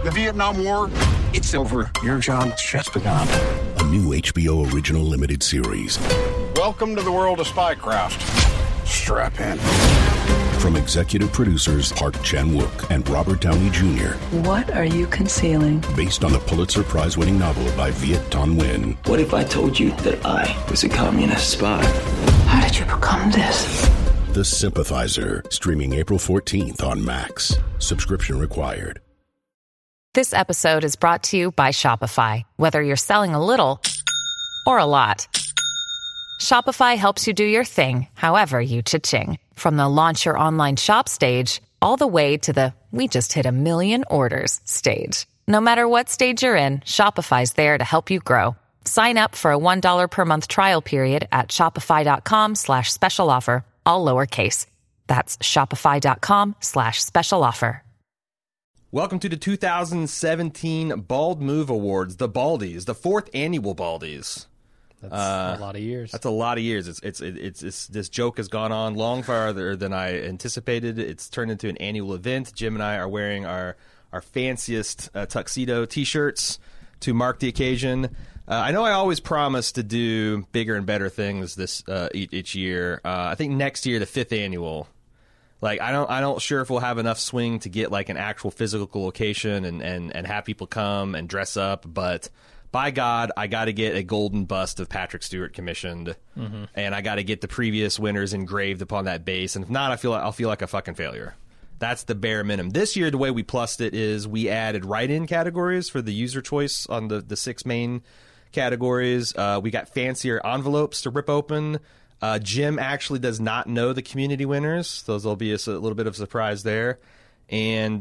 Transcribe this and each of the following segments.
The Vietnam War, it's over. Your job's just begun. A new HBO original limited series. Welcome to the world of spycraft. Strap in. From executive producers Park Chan-wook and Robert Downey Jr. What are you concealing? Based on the Pulitzer Prize-winning novel by Viet Thanh Nguyen. What if I told you that I was a communist spy? How did you become this? The Sympathizer, streaming April 14th on Max. Subscription required. This episode is brought to you by Shopify. Whether you're selling a little or a lot, Shopify helps you do your thing, however you cha-ching. From the launch your online shop stage, all the way to the we just hit 1 million orders stage. No matter what stage you're in, Shopify's there to help you grow. Sign up for a $1 per month trial period at shopify.com/special offer, all lowercase. That's shopify.com/special offer. Welcome to the 2017 Bald Move Awards, the Baldies, the 4th annual Baldies. That's a lot of years. That's a lot of years. It's this joke has gone on long farther than I anticipated. It's turned into an annual event. Jim and I are wearing our fanciest tuxedo T-shirts to mark the occasion. I know I always promise to do bigger and better things this each year. I think next year, the 5th annual. Like I don't sure if we'll have enough swing to get like an actual physical location and have people come and dress up, but by God, I got to get a golden bust of Patrick Stewart commissioned, and I got to get the previous winners engraved upon that base. And if not, I'll feel like a fucking failure. That's the bare minimum. This year, the way we plussed it is we added write-in categories for the user choice on the 6 main categories. We got fancier envelopes to rip open. Jim actually does not know the community winners. Those will be a little bit of a surprise there. And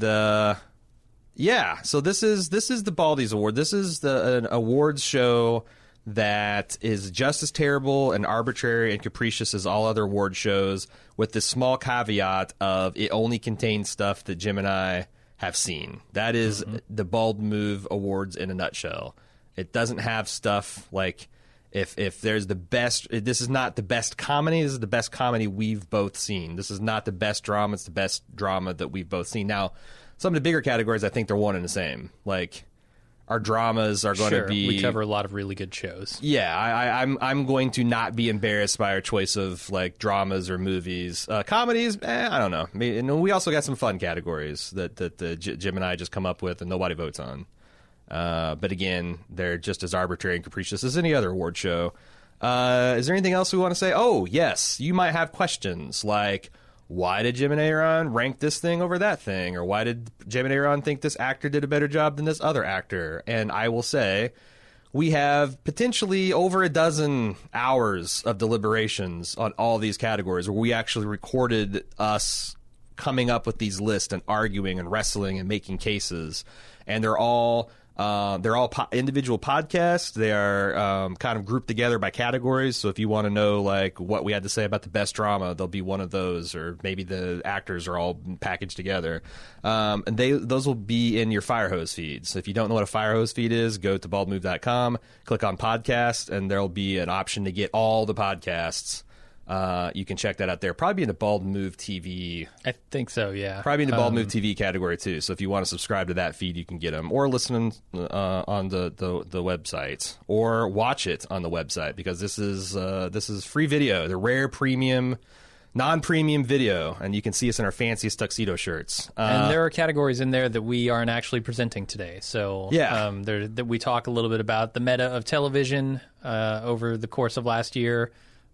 yeah, so this is the Baldies Award. This is an awards show that is just as terrible and arbitrary and capricious as all other award shows, with the small caveat of it only contains stuff that Jim and I have seen. That is the Bald Move Awards in a nutshell. It doesn't have stuff like if there's the best. This is not the best comedy. This is the best comedy we've both seen. This is not the best drama. It's the best drama that we've both seen. Now, some of the bigger categories, I think they're one and the same. Like, our dramas are going to be... we cover a lot of really good shows. Yeah, I'm going to not be embarrassed by our choice of, like, dramas or movies. Comedies, I don't know. And we also got some fun categories that Jim and I just come up with and nobody votes on. But again, they're just as arbitrary and capricious as any other award show. Is there anything else we want to say? Oh, yes, you might have questions like... why did Jim and Aaron rank this thing over that thing? Or why did Jim and Aaron think this actor did a better job than this other actor? And I will say, we have potentially over a dozen hours of deliberations on all these categories where we actually recorded us coming up with these lists and arguing and wrestling and making cases. And they're all individual podcasts. They are kind of grouped together by categories. So if you want to know like what we had to say about the best drama, there'll be one of those, or maybe the actors are all packaged together. And those will be in your Firehose feed. So if you don't know what a Firehose feed is, go to baldmove.com, click on podcast, and there'll be an option to get all the podcasts. You can check that out there. Probably in the Bald Move TV. I think so, yeah. Probably in the Bald Move TV category, too. So if you want to subscribe to that feed, you can get them. Or listen on the website. Or watch it on the website, because this is free video. The rare premium, non-premium video. And you can see us in our fanciest tuxedo shirts. And there are categories in there that we aren't actually presenting today. So yeah. We talk a little bit about the meta of television over the course of last year.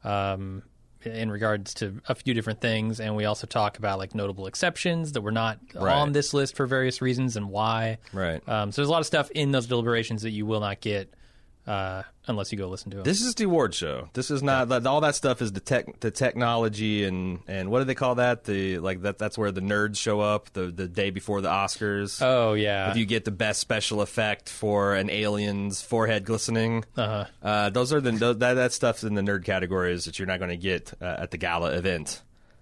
In regards to a few different things, and we also talk about like notable exceptions that were not on this list for various reasons and why. Right. So there's a lot of stuff in those deliberations that you will not get unless you go listen to them. This is the award show. This is not all that stuff. Is the technology and what do they call that? That's where the nerds show up the day before the Oscars. Oh yeah. If you get the best special effect for an alien's forehead glistening, those are that stuff's in the nerd categories that you're not going to get at the gala event.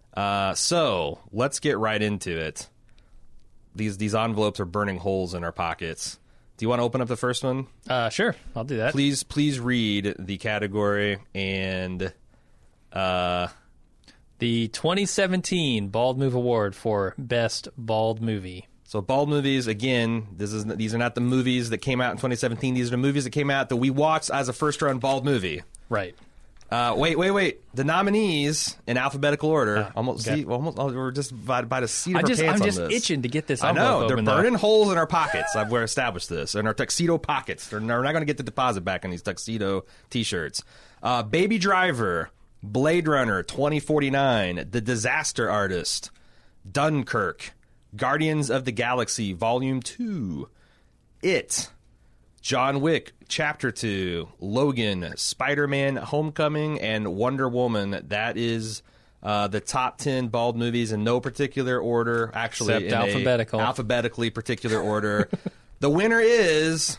So let's get right into it. These envelopes are burning holes in our pockets. Do you want to open up the first one? Sure, I'll do that. Please read the category and the 2017 Bald Move Award for Best Bald Movie. So Bald movies, again, these are not the movies that came out in 2017. These are the movies that came out that we watched as a first-run Bald movie. Right. Wait. The nominees in alphabetical order. Okay. We're just by the seat of our pants I'm just on this. itching to get this I envelope know. They're open, burning though. holes in our pockets. We've established this. In our tuxedo pockets. We're not going to get the deposit back on these tuxedo T-shirts. Baby Driver, Blade Runner 2049, The Disaster Artist, Dunkirk, Guardians of the Galaxy Volume 2, It, John Wick Chapter 2, Logan, Spider-Man Homecoming, and Wonder Woman. That is the top 10 Bald movies in no particular order. Actually, Except in alphabetically particular order. The winner is...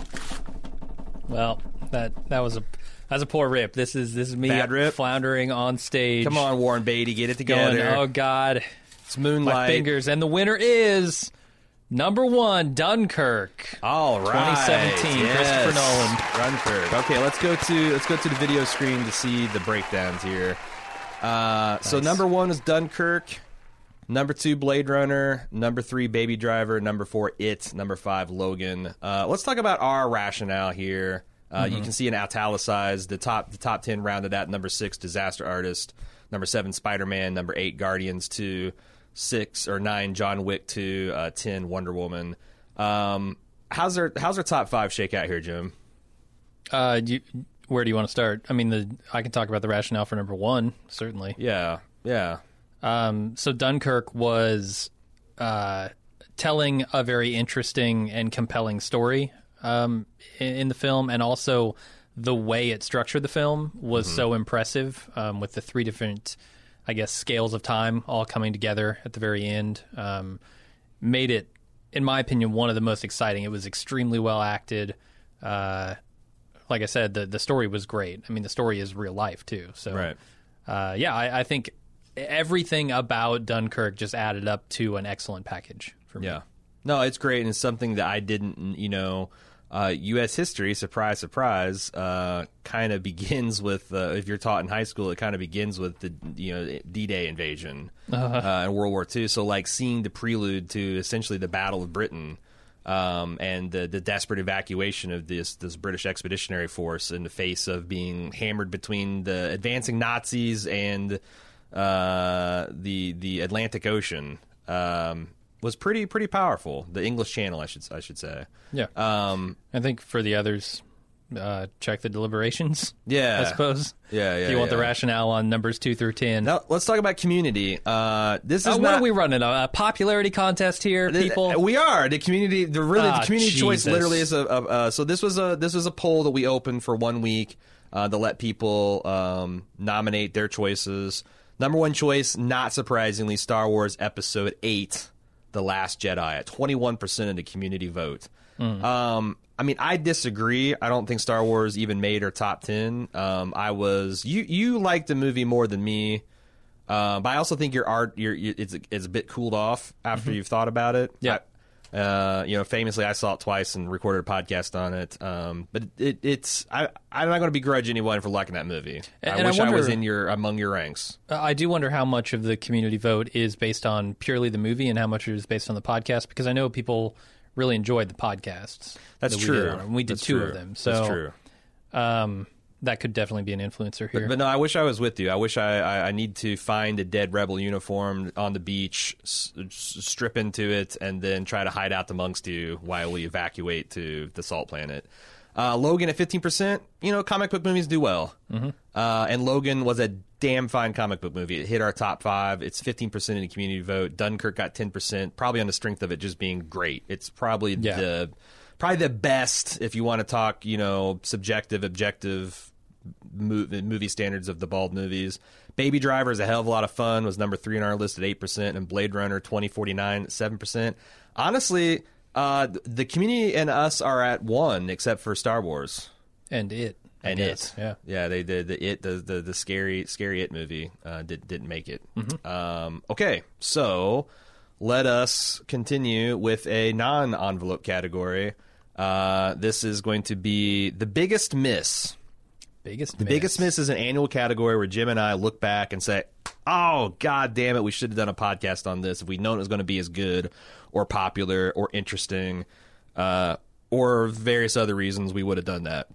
Well, that was a poor rip. This is me Bad rip? floundering on stage. Come on, Warren Beatty, get it together. Going, oh, God. It's Moonlight. My fingers. And the winner is number 1, Dunkirk. All right. 2017, Yes. Christopher Nolan. Dunkirk. Okay, let's go to the video screen to see the breakdowns here. So number 1 is Dunkirk. Number 2, Blade Runner. Number 3, Baby Driver. Number 4, It. Number 5, Logan. Let's talk about our rationale here. You can see in italicized the top 10 rounded at number 6, Disaster Artist. Number 7, Spider-Man. Number 8, Guardians 2. 6 or 9, John Wick 2. 10, Wonder Woman. How's our top 5 shake out here, Jim? Where do you want to start? I mean, I can talk about the rationale for number 1, certainly. Yeah. So Dunkirk was telling a very interesting and compelling story in the film, and also the way it structured the film was so impressive with the 3 different, I guess, scales of time all coming together at the very end. Made it, in my opinion, one of the most exciting. It was extremely well acted. Like I said, the story was great. I mean, the story is real life, too. So, Right. I think everything about Dunkirk just added up to an excellent package for me. Yeah. No, it's great, and it's something that I didn't, U.S. history, surprise, surprise, kind of begins with, if you're taught in high school, it kind of begins with the, D-Day invasion in World War II. So, like, seeing the prelude to essentially the Battle of Britain and the desperate evacuation of this British expeditionary force in the face of being hammered between the advancing Nazis and the Atlantic Ocean was pretty powerful. The English Channel, I should say. Yeah. I think for the others, check the deliberations. Yeah. I suppose. Yeah. If you want the rationale on numbers 2 through 10. Now let's talk about Community. This is what are we running? A popularity contest here, people? We are the community. The community choice Jesus. literally is so this was a poll that we opened for 1 week to let people nominate their choices. Number 1 choice, not surprisingly, Star Wars Episode 8, The Last Jedi, at 21% of the community vote. I mean, I disagree. I don't think Star Wars even made our top 10. You liked the movie more than me, but I also think it's a bit cooled off after you've thought about it. Yeah. Famously, I saw it twice and recorded a podcast on it. But I'm not going to begrudge anyone for liking that movie. I wish I was among your ranks. I do wonder how much of the community vote is based on purely the movie and how much is based on the podcast, because I know people really enjoyed the podcasts. That's that true. We did 2 of them. So that's true. That could definitely be an influencer here. But no, I wish I was with you. I wish I need to find a dead rebel uniform on the beach, strip into it, and then try to hide out amongst you while we evacuate to the Salt Planet. Logan at 15%. Comic book movies do well. And Logan was a damn fine comic book movie. It hit our top 5. It's 15% in the community vote. Dunkirk got 10%, probably on the strength of it just being great. It's probably the best, if you want to talk, subjective, objective movie standards of the Bald movies. Baby Driver is a hell of a lot of fun, was number 3 on our list at 8%, and Blade Runner 2049 at 7%. Honestly, the community and us are at 1, except for Star Wars. And It. And It. Yeah. They did the scary It movie didn't make it. Okay, so let us continue with a non-envelope category. This is going to be the biggest miss. Biggest The Biggest Miss is an annual category where Jim and I look back and say, oh, God damn it, we should have done a podcast on this if we'd known it was going to be as good or popular or interesting or various other reasons we would have done that.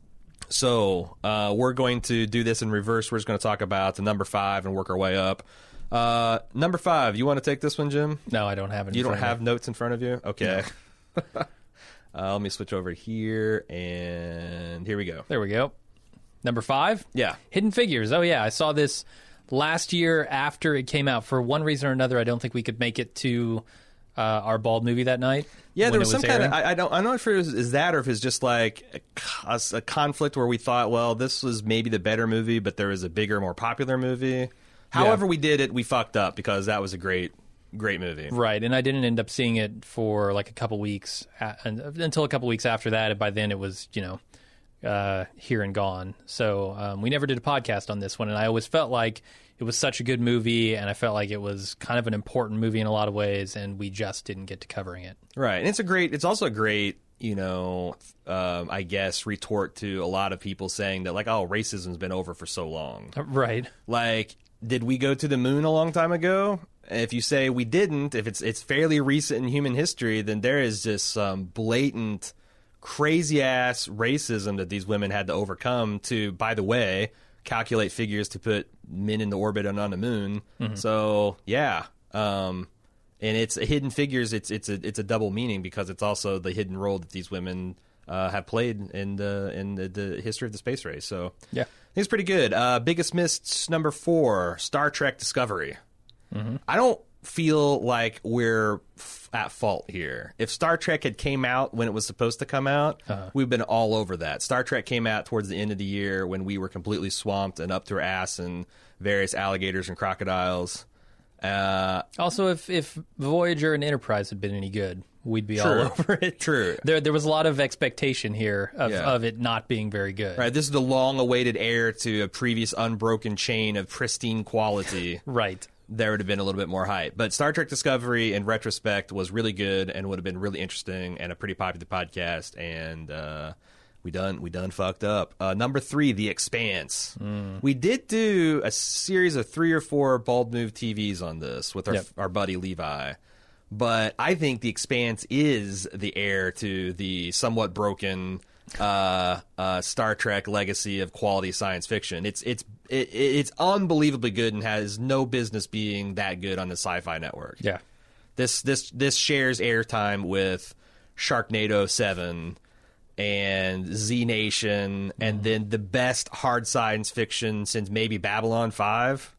So we're going to do this in reverse. We're just going to talk about the number 5 and work our way up. Number 5, you want to take this one, Jim? No, I don't have it. You don't have notes in front of you? Okay. No. Let me switch over here, and here we go. There we go. Number 5? Yeah. Hidden Figures. Oh, yeah. I saw this last year after it came out. For one reason or another, I don't think we could make it to our Bald movie that night. Yeah, there was some airing. kind of... I'm not sure if it's that or if it's just like a conflict where we thought, well, this was maybe the better movie, but there was a bigger, more popular movie. However we did it, we fucked up because that was a great movie. Right, and I didn't end up seeing it for like a couple weeks, until a couple weeks after that. And by then it was, here and gone. So we never did a podcast on this one, and I always felt like it was such a good movie, and I felt like it was kind of an important movie in a lot of ways, and we just didn't get to covering it. Right, and it's also a great, I guess, retort to a lot of people saying that, like, oh, racism's been over for so long. Right. Like, did we go to the moon a long time ago? If you say we didn't, if it's fairly recent in human history, then there is just some blatant, crazy-ass racism that these women had to overcome to, by the way, calculate figures to put men into orbit and on the moon. Mm-hmm. So, yeah. And it's Hidden Figures. It's a double meaning because it's also the hidden role that these women have played in the history of the space race. So, yeah. I think it's pretty good. Biggest Miss number 4, Star Trek Discovery. Mm-hmm. I don't feel like we're at fault here. If Star Trek had came out when it was supposed to come out, we've been all over that. Star Trek came out towards the end of the year when we were completely swamped and up to our ass in various alligators and crocodiles. Also, if Voyager and Enterprise had been any good, we'd be True. all over it. True. There was a lot of expectation here of it not being very good. Right. This is the long-awaited heir to a previous unbroken chain of pristine quality. Right. There would have been a little bit more hype. But Star Trek Discovery, in retrospect, was really good and would have been really interesting and a pretty popular podcast. And we done fucked up. Number 3, The Expanse. We did do a series of 3 or 4 Bald Move TVs on this with our buddy Levi. But I think The Expanse is the heir to the somewhat broken Star Trek legacy of quality science fiction. It's unbelievably good and has no business being that good on the Sci-Fi Network. Yeah, this shares airtime with Sharknado 7 and Z Nation, and then the best hard science fiction since maybe Babylon 5,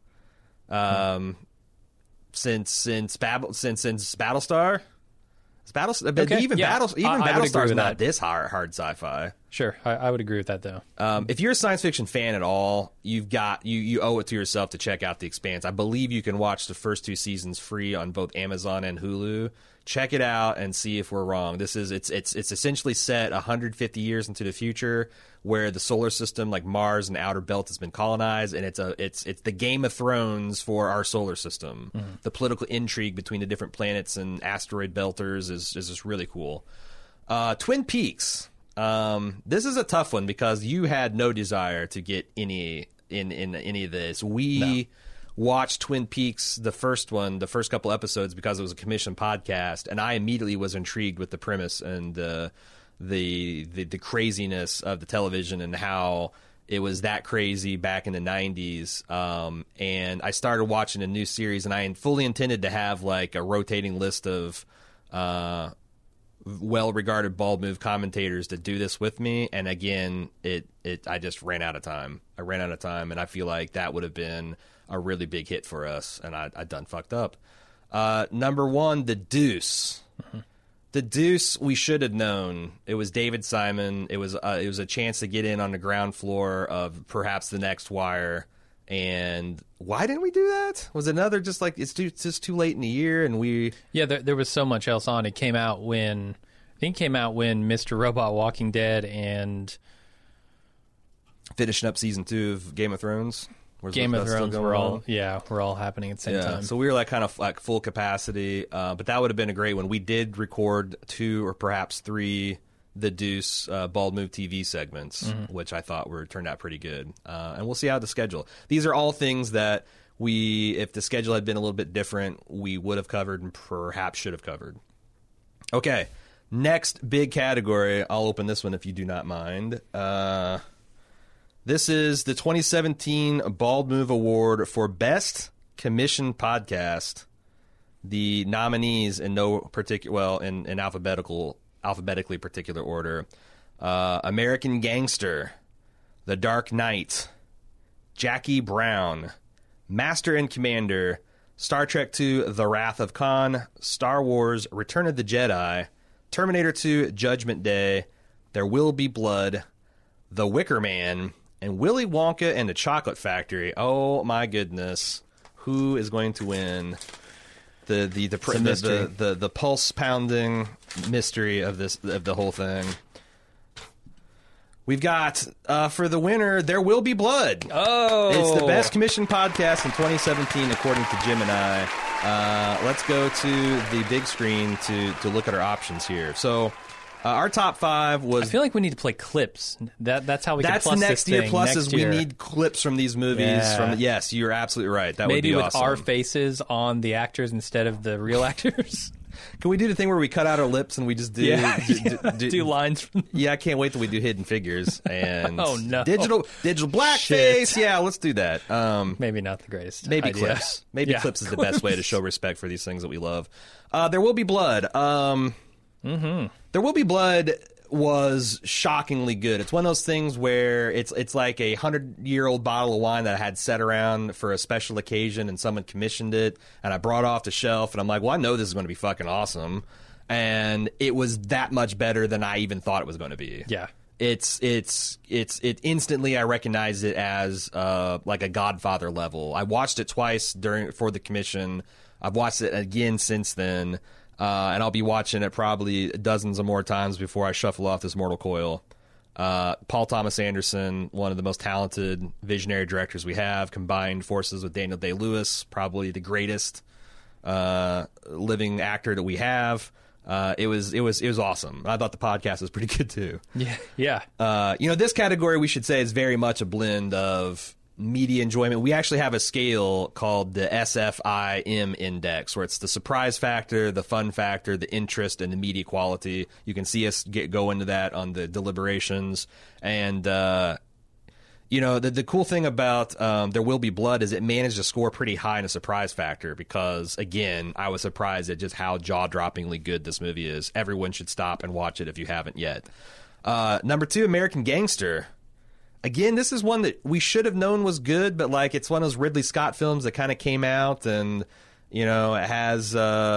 since Battlestar. Okay, Even yeah. Battlestar is not this hard sci-fi. Sure, I would agree with that though. If you're a science fiction fan at all, you owe it to yourself to check out The Expanse. I believe you can watch the first 2 seasons free on both Amazon and Hulu. Check it out and see if we're wrong. It's essentially set 150 years into the future, where the solar system, like Mars and outer belt, has been colonized, and it's the Game of Thrones for our solar system. Mm-hmm. The political intrigue between the different planets and asteroid belters is just really cool. Twin Peaks. This is a tough one because you had no desire to get any of this. We watched Twin Peaks, the first couple episodes, because it was a commissioned podcast, and I immediately was intrigued with the premise and the craziness of the television and how it was that crazy back in the 90s. And I started watching a new series, and I fully intended to have like a rotating list of well-regarded Bald Move commentators to do this with me. And again, I just ran out of time. And I feel like that would have been a really big hit for us, and I done fucked up. Number 1, The Deuce. Mm-hmm. The Deuce, we should have known. It was David Simon. It was a chance to get in on the ground floor of perhaps the next Wire. And why didn't we do that? Was another just like it's just too late in the year, and we there was so much else on. It came out when Mr. Robot Walking Dead and finishing up season 2 of Game of Thrones. Game of Thrones were all happening at the same time. So we were like kind of like full capacity, but that would have been a great one. We did record 2 or perhaps 3 the Deuce Bald Move TV segments, which I thought turned out pretty good. And we'll see how the schedule. These are all things that if the schedule had been a little bit different, we would have covered and perhaps should have covered. Okay, next big category. I'll open this one if you do not mind. This is the 2017 Bald Move Award for Best Commissioned Podcast. The nominees in no particular, in alphabetically particular order: American Gangster, The Dark Knight, Jackie Brown, Master and Commander, Star Trek II: The Wrath of Khan, Star Wars: Return of the Jedi, Terminator 2: Judgment Day, There Will Be Blood, The Wicker Man, and Willy Wonka and the Chocolate Factory. Oh my goodness, who is going to win? The pulse pounding mystery of the whole thing. We've got for the winner, There Will Be Blood. Oh, it's the best commissioned podcast in 2017, according to Jim and I. Let's go to the big screen to look at our options here. So. Our top 5 was... I feel like we need to play clips. That's how we can plus That's next this year. thing. Plus, next we year. need clips from these movies. Yeah. Yes, you're absolutely right. That would Maybe be with awesome. our faces on the actors instead of the real actors. Can we do the thing where we cut out our lips and we just do... do lines from... Yeah, I can't wait till we do Hidden Figures. And Oh, no. Digital blackface. Yeah, let's do that. Maybe not the greatest Maybe idea. clips. Maybe Yeah, clips is the best way to show respect for these things that we love. There Will Be Blood. There Will Be Blood was shockingly good. It's one of those things where it's like a 100-year-old bottle of wine that I had set around for a special occasion, and someone commissioned it, and I brought it off the shelf, and I'm like, well, I know this is going to be fucking awesome, and it was that much better than I even thought it was going to be. Yeah. It instantly I recognized it as like a Godfather level. I watched it twice for the commission. I've watched it again since then. And I'll be watching it probably dozens of more times before I shuffle off this mortal coil. Paul Thomas Anderson, one of the most talented visionary directors we have, combined forces with Daniel Day-Lewis, probably the greatest living actor that we have. It was awesome. I thought the podcast was pretty good too. Yeah. This category we should say is very much a blend of media enjoyment. We actually have a scale called the SFIM index, where it's the surprise factor, the fun factor, the interest, and the media quality. You can see us go into that on the deliberations. And, the cool thing about There Will Be Blood is it managed to score pretty high in a surprise factor because, again, I was surprised at just how jaw-droppingly good this movie is. Everyone should stop and watch it if you haven't yet. Number 2, American Gangster. Again, this is one that we should have known was good, but it's one of those Ridley Scott films that kind of came out, and it has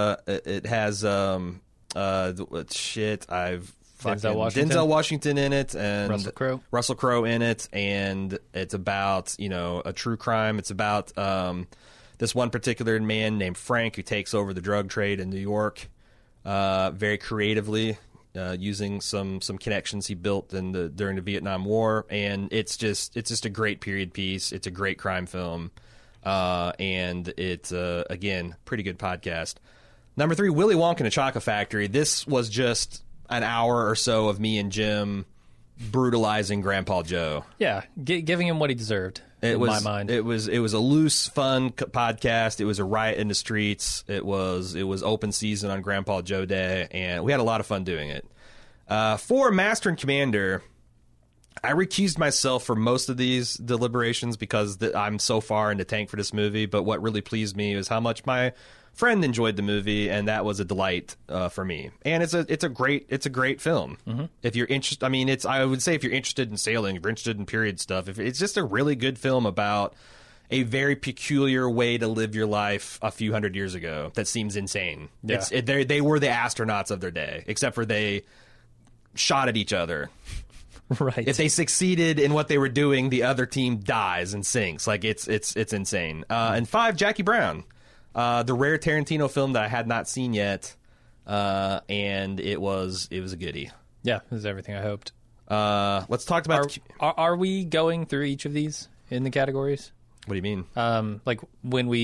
Denzel Washington in it, and Russell Crowe in it, and it's about a true crime. It's about this one particular man named Frank who takes over the drug trade in New York, very creatively. Using some connections he built during the Vietnam War, and it's just a great period piece. It's a great crime film, and it's again pretty good podcast. Number 3, Willy Wonka and the Chocolate Factory. This was just an hour or so of me and Jim brutalizing Grandpa Joe. Yeah, giving him what he deserved. In my mind, it was a loose, fun podcast. It was a riot in the streets. It was open season on Grandpa Joe Day, and we had a lot of fun doing it. For Master and Commander, I recused myself for most of these deliberations because I'm so far in the tank for this movie. But what really pleased me is how much my friend enjoyed the movie, and that was a delight for me. And it's a great film. Mm-hmm. If you're interested, I would say if you're interested in sailing, if you're interested in period stuff, if it's just a really good film about a very peculiar way to live your life a few hundred years ago that seems insane. Yeah. They were the astronauts of their day, except for they shot at each other. Right. If they succeeded in what they were doing, the other team dies and sinks. It's insane. And 5, Jackie Brown. The rare Tarantino film that I had not seen yet, and it was a goodie. Yeah, this is everything I hoped. Let's talk about... Are we going through each of these in the categories? What do you mean? Like when we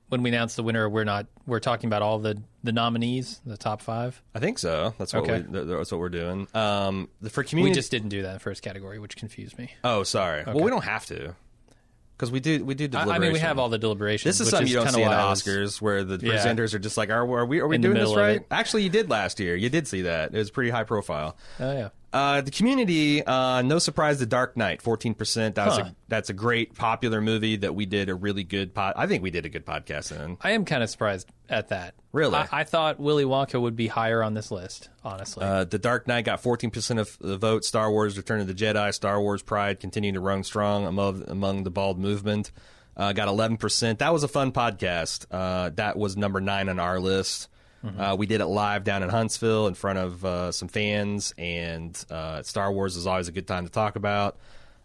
when we announce the winner, we're talking about all the nominees, the top 5? I think so. That's what Okay. that's what we're doing. For community, We just didn't do that in the first category, which confused me. Oh, sorry. Well, we don't have to because we do deliberation. I mean, we have all the deliberations. This is which something you don't kinda see in the why I was- Oscars, where the Yeah. presenters are just like, "Are we In the doing this middle of right?" it. Actually, you did last year. You did see that. It was pretty high profile. Oh yeah. The Community, no surprise, The Dark Knight, 14%. That's a great popular movie that we did a really good I think we did a good podcast in. I am kind of surprised at that. Really? I thought Willy Wonka would be higher on this list, honestly. The Dark Knight got 14% of the vote. Star Wars: Return of the Jedi, Star Wars Pride continuing to run strong among the bald movement. Got 11%. That was a fun podcast. That was number 9 on our list. We did it live down in Huntsville in front of some fans, and Star Wars is always a good time to talk about.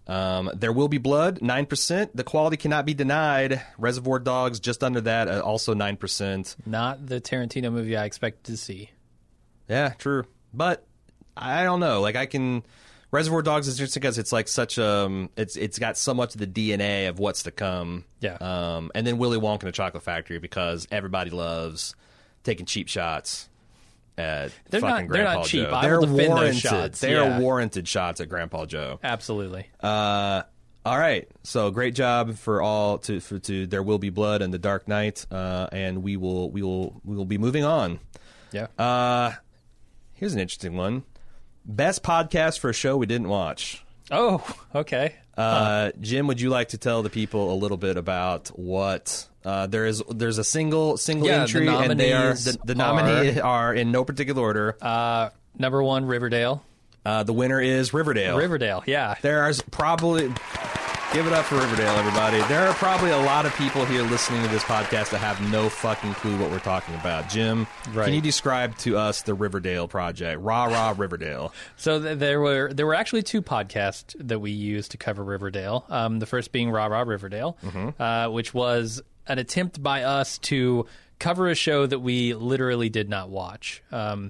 There Will Be Blood, 9%. The quality cannot be denied. Reservoir Dogs, just under that, also 9%. Not the Tarantino movie I expected to see. Yeah, true. But I don't know. Like, Reservoir Dogs is interesting because it's like such it's got so much of the DNA of what's to come. Yeah. And then Willy Wonka and the Chocolate Factory, because everybody loves taking cheap shots at They're fucking not- they're Grandpa not cheap. Joe. I They're will defend those warranted. shots. They Yeah. are warranted shots at Grandpa Joe. Absolutely. All right. So great job for all to There Will Be Blood and The Dark Knight, and we will be moving on. Yeah. Here's an interesting one. Best podcast for a show we didn't watch. Oh, okay. Jim, would you like to tell the people a little bit about what there's a single Yeah, entry, the and they are nominees the nominees are in no particular order. Number 1, Riverdale. The winner is Riverdale. Riverdale, yeah. There's probably give it up for Riverdale, everybody. There are probably a lot of people here listening to this podcast that have no fucking clue what we're talking about. Jim, Right. Can you describe to us the Riverdale project? Rah rah Riverdale. So there were actually 2 podcasts that we used to cover Riverdale. The first being Rah Rah Riverdale, which was an attempt by us to cover a show that we literally did not watch.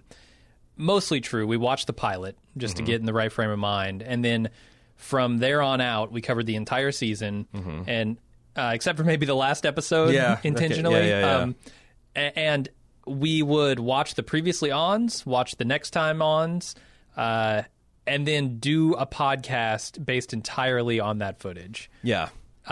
Mostly true. We watched the pilot just to get in the right frame of mind, and then from there on out, we covered the entire season, and except for maybe the last episode, Yeah, intentionally. okay. Yeah. And we would watch the previously ons, watch the next time ons, and then do a podcast based entirely on that footage. Yeah.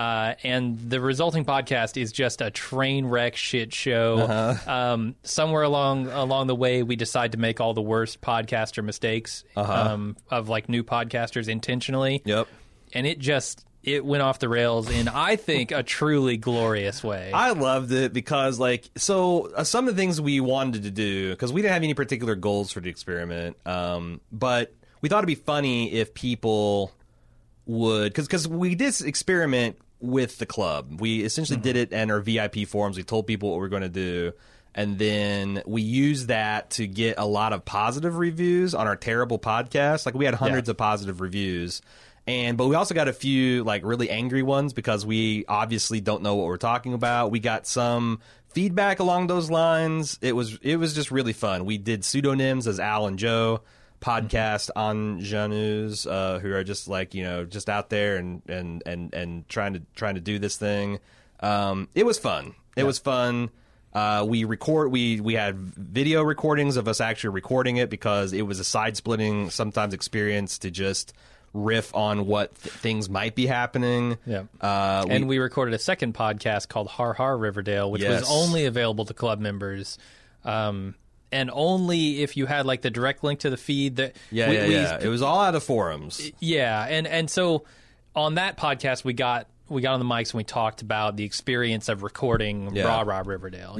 And the resulting podcast is just a train wreck shit show. Somewhere along the way, we decide to make all the worst podcaster mistakes of like new podcasters intentionally. Yep. And it went off the rails in, I think, a truly glorious way. I loved it because, some of the things we wanted to do, because we didn't have any particular goals for the experiment, but we thought it'd be funny if people would, because we did this experiment with the club. We essentially did it in our VIP forums. We told people what we were going to do, and then we used that to get a lot of positive reviews on our terrible podcast. Like, we had hundreds of positive reviews. But we also got a few really angry ones because we obviously don't know what we're talking about. We got some feedback along those lines. It was just really fun. We did pseudonyms as Al and Joe, podcast ingenues who are just just out there and trying to do this thing. It was fun. It was fun. We had video recordings of us actually recording it because it was a side splitting sometimes experience to just riff on what things might be happening. Yeah. And we recorded a second podcast called Har Har Riverdale, which was only available to club members. And only if you had the direct link to the feed that it was all out of forums. Yeah. And so on that podcast we got on the mics and we talked about the experience of recording Rah Rah Riverdale.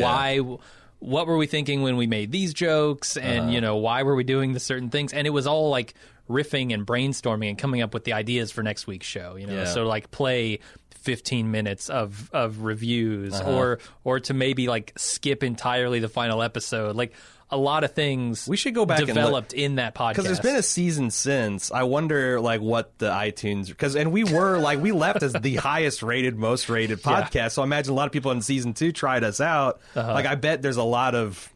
What were we thinking when we made these jokes, and why were we doing the certain things? And it was all riffing and brainstorming and coming up with the ideas for next week's show. So play 15 minutes of reviews, or to maybe skip entirely the final episode. A lot of things we should go back developed and in that podcast, because there's been a season since. I wonder what the iTunes, and we were we left as the highest rated, most rated podcast. Yeah. So I imagine a lot of people in season 2 tried us out. I bet there's a lot of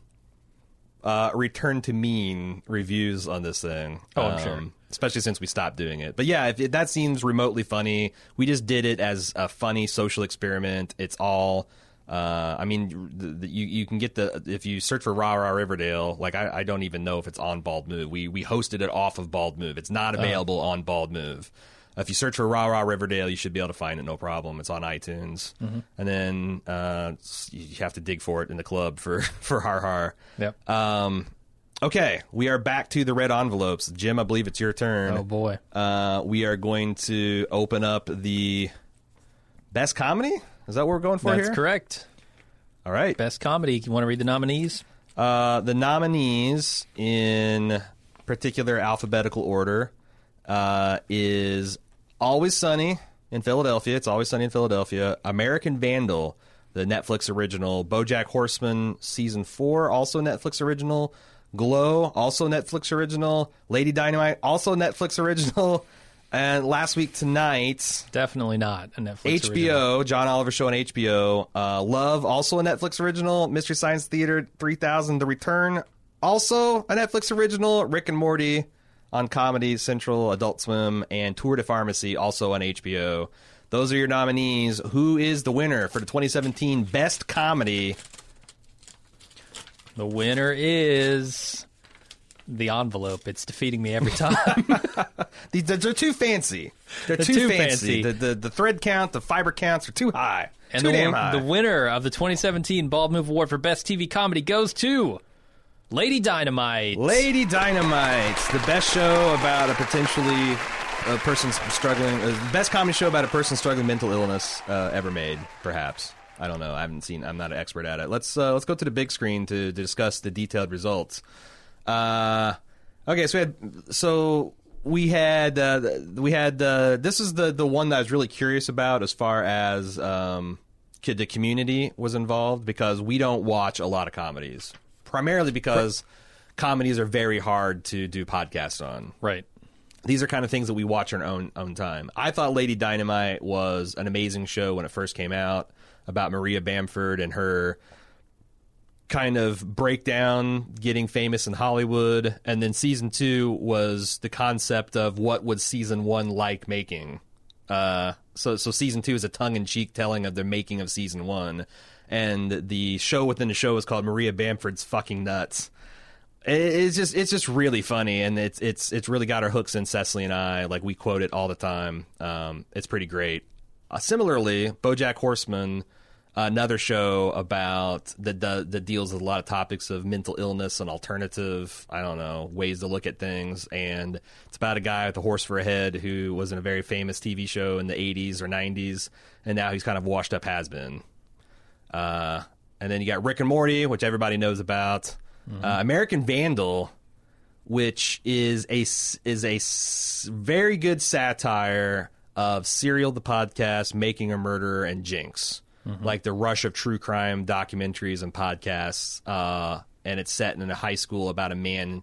return to mean reviews on this thing. Oh, I'm sure. Especially since we stopped doing it. But yeah, if that seems remotely funny, we just did it as a funny social experiment. It's all I mean, you can get if you search for Rah Rah Riverdale, like I don't even know if it's on Bald Move. We hosted it off of Bald Move. It's not available on Bald Move. If you search for Rah Rah Riverdale, you should be able to find it, no problem. It's on iTunes. And then you have to dig for it in the club for Har Har. Yep. Okay, we are back to the red envelopes. Jim, I believe it's your turn. Oh, boy. We are going to open up the best comedy? Is that what we're going for here? That's correct. All right. Best comedy. You want to read the nominees? The nominees in particular alphabetical order is Always Sunny in Philadelphia. It's Always Sunny in Philadelphia. American Vandal, the Netflix original. BoJack Horseman Season 4, also Netflix original. Glow, also Netflix original. Lady Dynamite, also Netflix original. And Last Week Tonight, Definitely not a Netflix HBO, original. John Oliver Show on HBO. Love, also a Netflix original. Mystery Science Theater 3000, The Return, also a Netflix original. Rick and Morty on Comedy Central, Adult Swim, and Tour de Pharmacy, also on HBO. Those are your nominees. Who is the winner for the 2017 Best Comedy? The winner is The Envelope. It's defeating me every time. They're too fancy. They're too fancy. The thread count, the fiber counts are too high. And too damn high. The winner of the 2017 Bald Move Award for Best TV Comedy goes to Lady Dynamite. Lady Dynamite, the best show about a potentially a person struggling, the best comedy show about a person struggling with mental illness ever made, perhaps. I don't know. I'm not an expert at it. Let's go to the big screen to discuss the detailed results. Okay, so we had this is the one that I was really curious about as far as the community was involved, because we don't watch a lot of comedies, primarily because comedies are very hard to do podcasts on. Right. These are kind of things that we watch on our own time. I thought Lady Dynamite was an amazing show when it first came out, about Maria Bamford and her kind of breakdown, getting famous in Hollywood. And then season 2 was the concept of what would season 1 like making. So season 2 is a tongue-in-cheek telling of the making of season 1. And the show within the show is called Maria Bamford's Fucking Nuts. It's just really funny, and it's really got our hooks in Cecily and I. Like, we quote it all the time. It's pretty great. Similarly, BoJack Horseman, another show about that deals with a lot of topics of mental illness and alternative, I don't know, ways to look at things. And it's about a guy with a horse for a head who was in a very famous TV show in the 80s or 90s, and now he's kind of washed up has-been. And then you got Rick and Morty, which everybody knows about. American Vandal, which is a very good satire of Serial the podcast, Making a Murderer, and Jinx. Like the rush of true crime documentaries and podcasts, and it's set in a high school about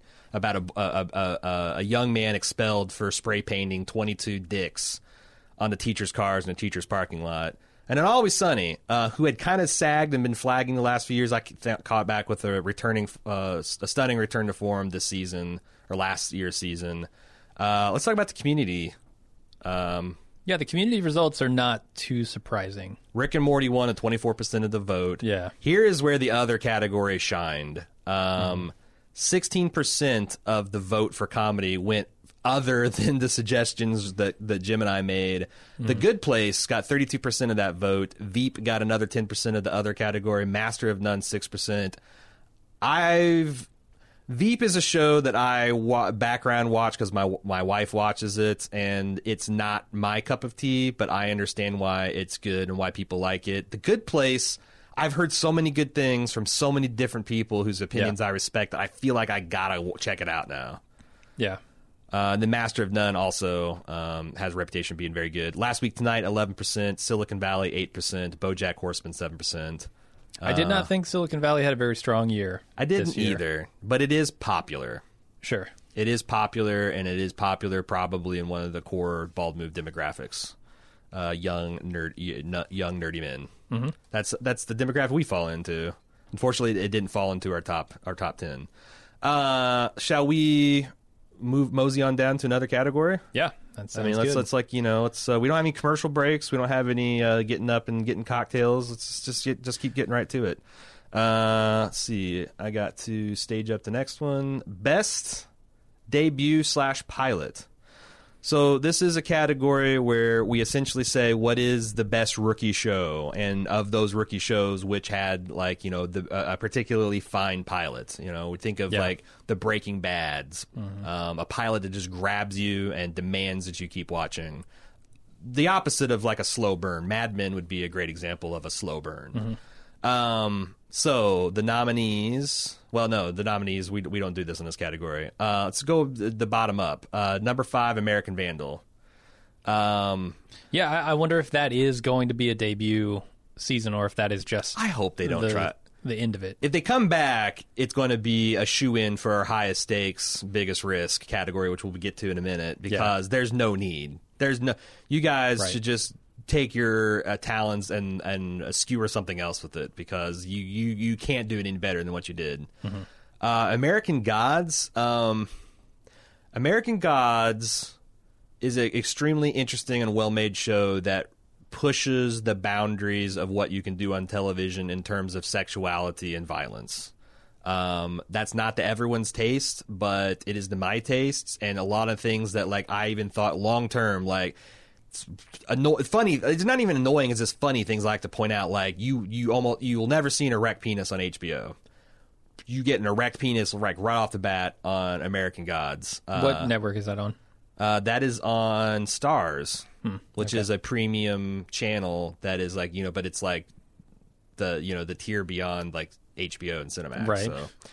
a young man expelled for spray painting 22 dicks on the teachers' cars in a teacher's parking lot. And then Always Sunny, who had kind of sagged and been flagging the last few years, I caught back with a stunning return to form this season, or last year's season. Let's talk about the Community. Yeah, the Community results are not too surprising. Rick and Morty won at 24% of the vote. Yeah. Here is where the other category shined. 16% of the vote for comedy went other than the suggestions that Jim and I made. The Good Place got 32% of that vote. Veep got another 10% of the other category. Master of None, 6%. Veep is a show that I background watch because my wife watches it, and it's not my cup of tea, but I understand why it's good and why people like it. The Good Place, I've heard so many good things from so many different people whose opinions I respect that I feel like I gotta check it out now. Yeah. The Master of None also has a reputation of being very good. Last Week Tonight, 11%. Silicon Valley, 8%. BoJack Horseman, 7%. I did not think Silicon Valley had a very strong year. I didn't either, but it is popular. Sure. It is popular, and it is popular probably in one of the core Bald Move demographics. Young nerdy men. Mm-hmm. That's the demographic we fall into. Unfortunately, it didn't fall into our top 10. Shall we mosey on down to another category? Yeah, That sounds I mean, good. let's like we don't have any commercial breaks. We don't have any getting up and getting cocktails. Let's just keep getting right to it. Let's see. I got to stage up the next one. Best debut / pilot. So this is a category where we essentially say what is the best rookie show, and of those rookie shows, which had a particularly fine pilot. We think of like the Breaking Bads, a pilot that just grabs you and demands that you keep watching. The opposite of like a slow burn. Mad Men would be a great example of a slow burn. So the nominees. Well, no, the nominees, we don't do this in this category. Let's go the bottom up. Number 5, American Vandal. I wonder if that is going to be a debut season or if that is just I hope they don't try the end of it. If they come back, it's going to be a shoe-in for our highest stakes, biggest risk category, which we'll get to in a minute, because there's no need. You guys should just take your talents and skewer something else with it, because you can't do it any better than what you did. American Gods. American Gods is an extremely interesting and well-made show that pushes the boundaries of what you can do on television in terms of sexuality and violence. That's not to everyone's taste, but it is to my tastes, and a lot of things that I even thought long-term, funny. It's not even annoying. It's just funny things I like to point out. You'll never see an erect penis on HBO. You get an erect penis right off the bat on American Gods. What network is that on? That is on Starz, which is a premium channel that is but it's like the tier beyond HBO and Cinemax. Right.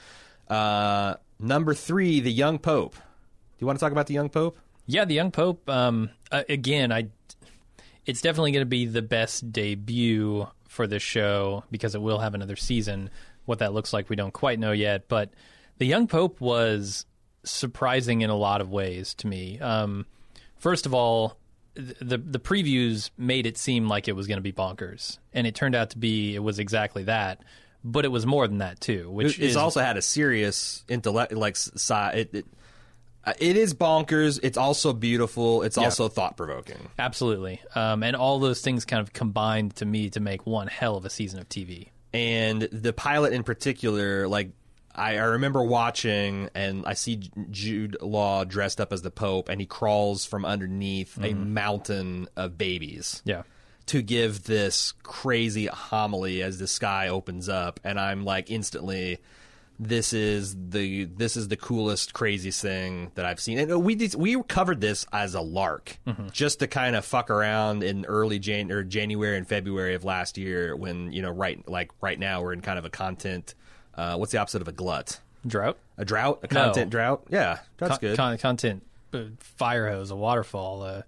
So, number 3, The Young Pope. Do you want to talk about The Young Pope? Yeah, The Young Pope, again, it's definitely going to be the best debut for this show because it will have another season. What that looks like, we don't quite know yet. But The Young Pope was surprising in a lot of ways to me. First of all, the previews made it seem like it was going to be bonkers. And it turned out to be, it was exactly that. But it was more than that, too. Which it's also had a serious intellect, side. It is bonkers. It's also beautiful. It's also thought-provoking. Absolutely. And all those things kind of combined to me to make one hell of a season of TV. And the pilot in particular, I remember watching, and I see Jude Law dressed up as the Pope, and he crawls from underneath a mountain of babies. Yeah. To give this crazy homily as the sky opens up, and I'm instantly... This is the coolest, craziest thing that I've seen. And we covered this as a lark, just to kind of fuck around in early January and February of last year, when right now we're in kind of a content. What's the opposite of a glut? Drought. A drought. A content drought. Yeah, that's good. Content. Fire hose. A waterfall.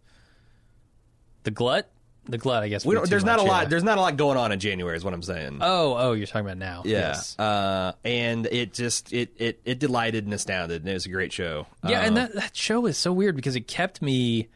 The glut. The glut, I guess. There's not a lot. There's not a lot going on in January, is what I'm saying. Oh, you're talking about now. Yeah. Yes. And it just it delighted and astounded, and it was a great show. Yeah, and that show is so weird because it kept me.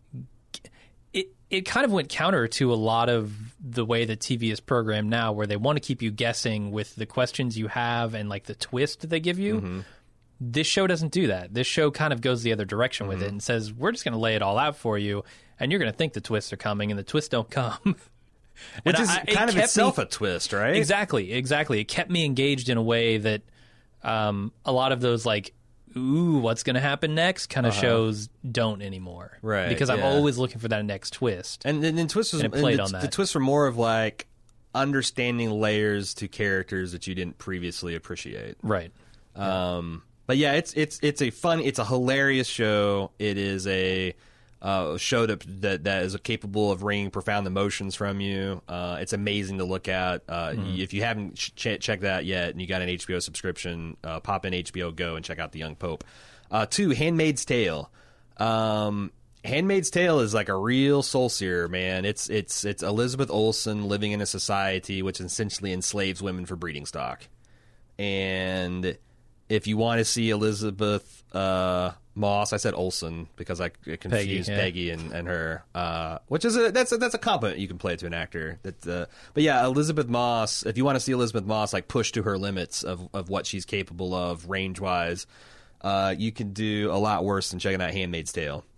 It kind of went counter to a lot of the way that TV is programmed now, where they want to keep you guessing with the questions you have and the twist that they give you. This show doesn't do that. This show kind of goes the other direction with it and says, we're just going to lay it all out for you, and you're going to think the twists are coming, and the twists don't come. Which is kind of itself a twist, right? Exactly. It kept me engaged in a way that a lot of those, ooh, what's going to happen next kind of shows don't anymore. Right. Because I'm always looking for that next twist. And then twists was, and it played on that. The twists were more of understanding layers to characters that you didn't previously appreciate. Right. But yeah, it's a hilarious show. It is a show that is capable of wringing profound emotions from you. It's amazing to look at. If you haven't checked that yet and you got an HBO subscription, pop in HBO Go and check out The Young Pope. 2, Handmaid's Tale. Handmaid's Tale is a real soul searer, man. It's Elizabeth Olsen living in a society which essentially enslaves women for breeding stock. And if you want to see Elizabeth Moss, I said Olsen because I confused Peggy and her, which is that's a compliment you can play to an actor. But yeah, Elizabeth Moss. If you want to see Elizabeth Moss push to her limits of what she's capable of range wise, you can do a lot worse than checking out Handmaid's Tale.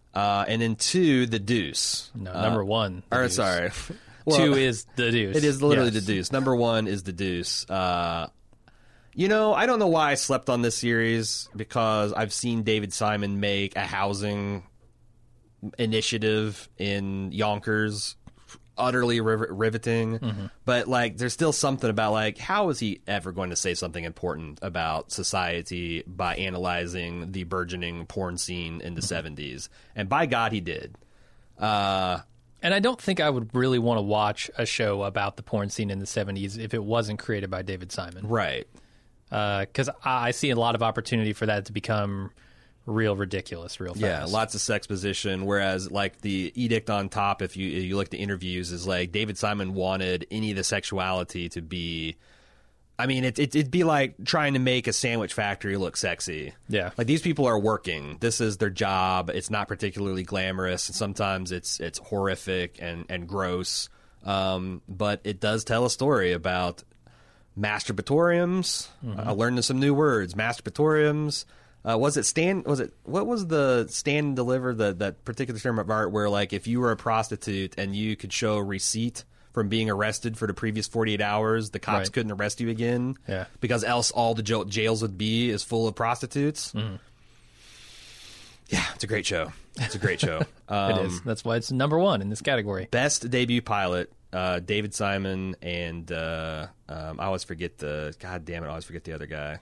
And then 2, The Deuce. No, number 1. The Or Deuce. sorry. 2 is The Deuce. It is literally Yes. The Deuce. Number 1 is The Deuce. You know, I don't know why I slept on this series, because I've seen David Simon make a housing initiative in Yonkers utterly riveting. But, like, there's still something about, like, how is he ever going to say something important about society by analyzing the burgeoning porn scene in the 70s? And by God, he did. And I don't think I would really want to watch a show about the porn scene in the 70s if it wasn't created by David Simon. Right. Because I see a lot of opportunity for that to become real ridiculous real fast. Yeah, lots of sexposition, whereas, like, the edict on top, if you look at the interviews, is, like, David Simon wanted any of the sexuality to be... I mean, it'd be like trying to make a sandwich factory look sexy. Yeah. Like, these people are working. This is their job. It's not particularly glamorous. And sometimes it's horrific and gross. But it does tell a story about masturbatoriums. I learned some new words. Masturbatoriums. What was the stand and deliver, that particular term of art where, like, if you were a prostitute and you could show a receipt from being arrested for the previous 48 hours, the cops couldn't arrest you again. Yeah. Because else all the jails would be is full of prostitutes. Yeah, it's a great show. It's a great show. It is. That's why it's number 1 in this category. Best debut pilot, David Simon, and I always forget the other guy.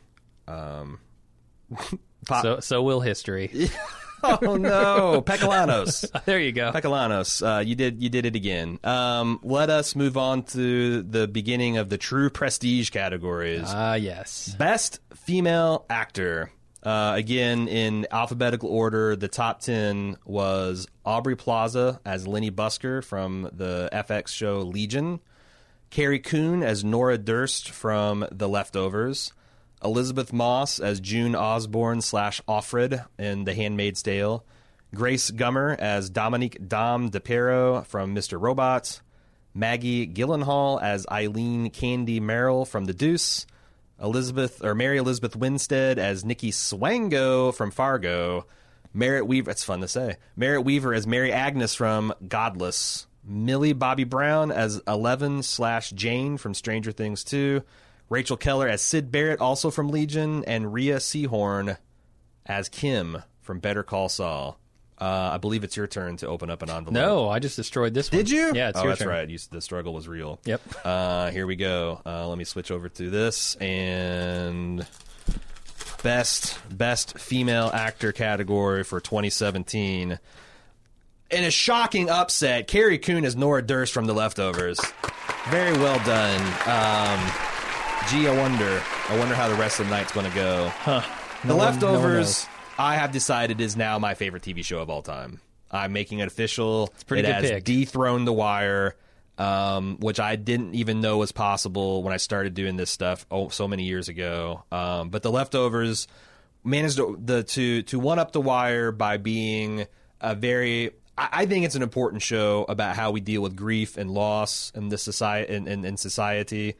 So will history. Oh no, Pekalanos. There you go. Pekalanos, you did it again. Let us move on to the beginning of the true prestige categories. Yes. Best female actor. Again, in alphabetical order, the top 10 was Aubrey Plaza as Lenny Busker from the FX show Legion, Carrie Coon as Nora Durst from The Leftovers, Elizabeth Moss as June Osborne / Offred in The Handmaid's Tale, Grace Gummer as Dominique Dom DePero from Mr. Robot, Maggie Gyllenhaal as Eileen Candy Merrill from The Deuce, Mary Elizabeth Winstead as Nikki Swango from Fargo, Merritt Weaver, it's fun to say, Merritt Weaver as Mary Agnes from Godless, Millie Bobby Brown as Eleven / Jane from Stranger Things 2, Rachel Keller as Sid Barrett, also from Legion, and Rhea Seehorn as Kim from Better Call Saul. I believe it's your turn to open up an envelope. No, I just destroyed this one. Did you? Yeah, it's your that's turn. right. The struggle was real. Yep. Here we go. Let me switch over to this. And best female actor category for 2017. In a shocking upset, Carrie Coon as Nora Durst from The Leftovers. Very well done. Gee, I wonder how the rest of the night's going to go. The Leftovers, I have decided, is now my favorite TV show of all time. I'm making it official. It's pretty good has pick. Dethroned The Wire, which I didn't even know was possible when I started doing this stuff so many years ago. But The Leftovers managed to one-up The Wire by being a very... I think it's an important show about how we deal with grief and loss in this society. In society.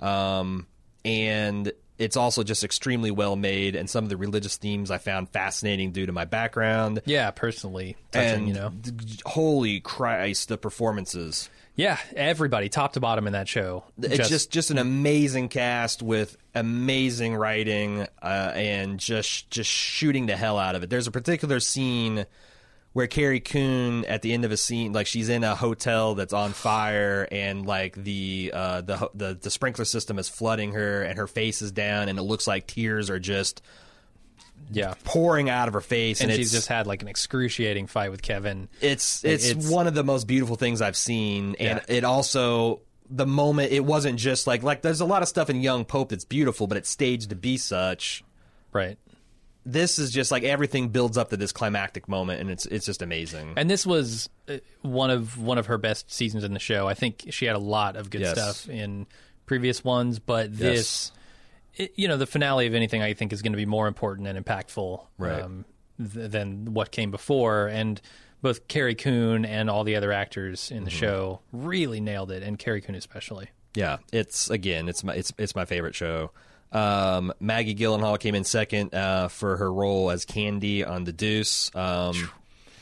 And it's also just extremely well made, and some of the religious themes I found fascinating due to my background. Yeah, personally touching, And holy Christ, the performances. Yeah, everybody, top to bottom in that show. It's just an amazing cast with amazing writing and just shooting the hell out of it. There's a particular scene where Carrie Coon, at the end of a scene, like, she's in a hotel that's on fire, and, like, the sprinkler system is flooding her, and her face is down, and it looks like tears are just pouring out of her face. And she's just had, like, an excruciating fight with Kevin. It's one of the most beautiful things I've seen, and it also... The moment, it wasn't just like there's a lot of stuff in Young Pope that's beautiful, but it's staged to be such. Right. This is just like everything builds up to this climactic moment, and it's just amazing. And this was one of her best seasons in the show. I think she had a lot of good stuff in previous ones, but this, the finale of anything, I think, is going to be more important and impactful than what came before. And both Carrie Coon and all the other actors in the show really nailed it, and Carrie Coon especially. Yeah, it's my favorite show. Maggie Gyllenhaal came in second for her role as Candy on The Deuce.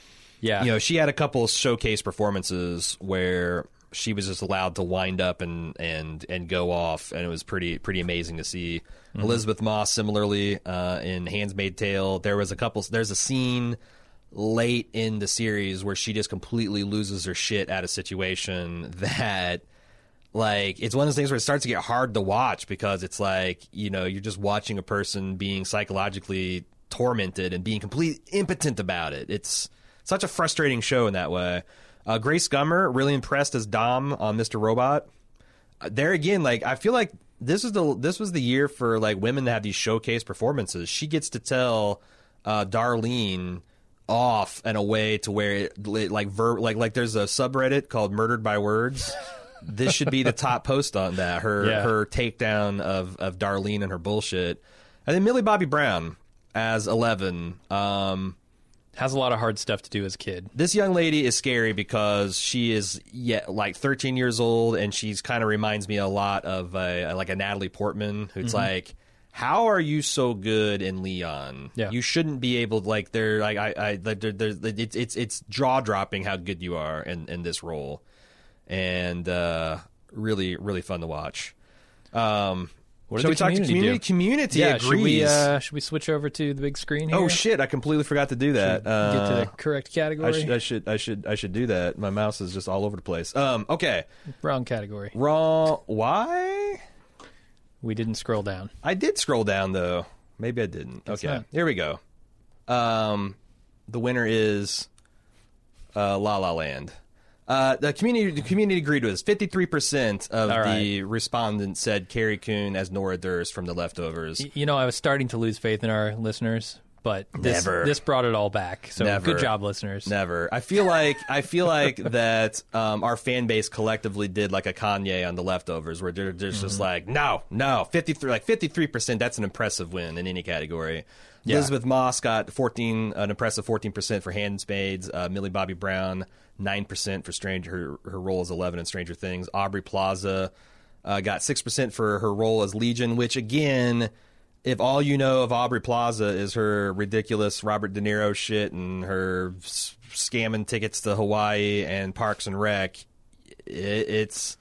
Yeah. You know, she had a couple of showcase performances where she was just allowed to wind up and go off, and it was pretty amazing to see. Elizabeth Moss, similarly, in Handmaid's Tale, there's a scene late in the series where she just completely loses her shit at a situation that, like, it's one of those things where it starts to get hard to watch because it's like, you know, you're just watching a person being psychologically tormented and being completely impotent about it. It's such a frustrating show in that way. Grace Gummer, really impressed as Dom on Mr. Robot. There again, like, I feel like this was the year for, like, women to have these showcase performances. She gets to tell Darlene off in a way to where it, like there's a subreddit called Murdered by Words. This should be the top post on that. Her takedown of Darlene and her bullshit. And then Millie Bobby Brown as 11. Has a lot of hard stuff to do as a kid. This young lady is scary because she is like 13 years old, and she's kind of reminds me a lot of like a Natalie Portman, who's like, how are you so good in Leon? Yeah. You shouldn't be able to, like, they're like, it's jaw dropping how good you are in this role, and really, really fun to watch. What Shall we did the talk to community do? Community Yeah, agrees. should we switch over to the big screen here? Oh shit! I completely forgot to do that. Get to the correct category. I should do that. My mouse is just all over the place. Okay. Wrong category. Wrong. Why? We didn't scroll down. I did scroll down though. Maybe I didn't. Guess Okay. not. Here we go. The winner is La La Land. The community agreed with us. 53% of the respondents said Carrie Coon as Nora Durst from The Leftovers. You know, I was starting to lose faith in our listeners, but this brought it all back. So Never. good job, listeners. Never. I feel like that our fan base collectively did like a Kanye on The Leftovers, where they're just like, no, 53%. That's an impressive win in any category. Yeah. Elizabeth Moss got an impressive 14% for Handmaids. Millie Bobby Brown 9% for Stranger. Her role as 11 in Stranger Things. Aubrey Plaza got 6% for her role as Legion, which again, if all you know of Aubrey Plaza is her ridiculous Robert De Niro shit and her scamming tickets to Hawaii and Parks and Rec, it's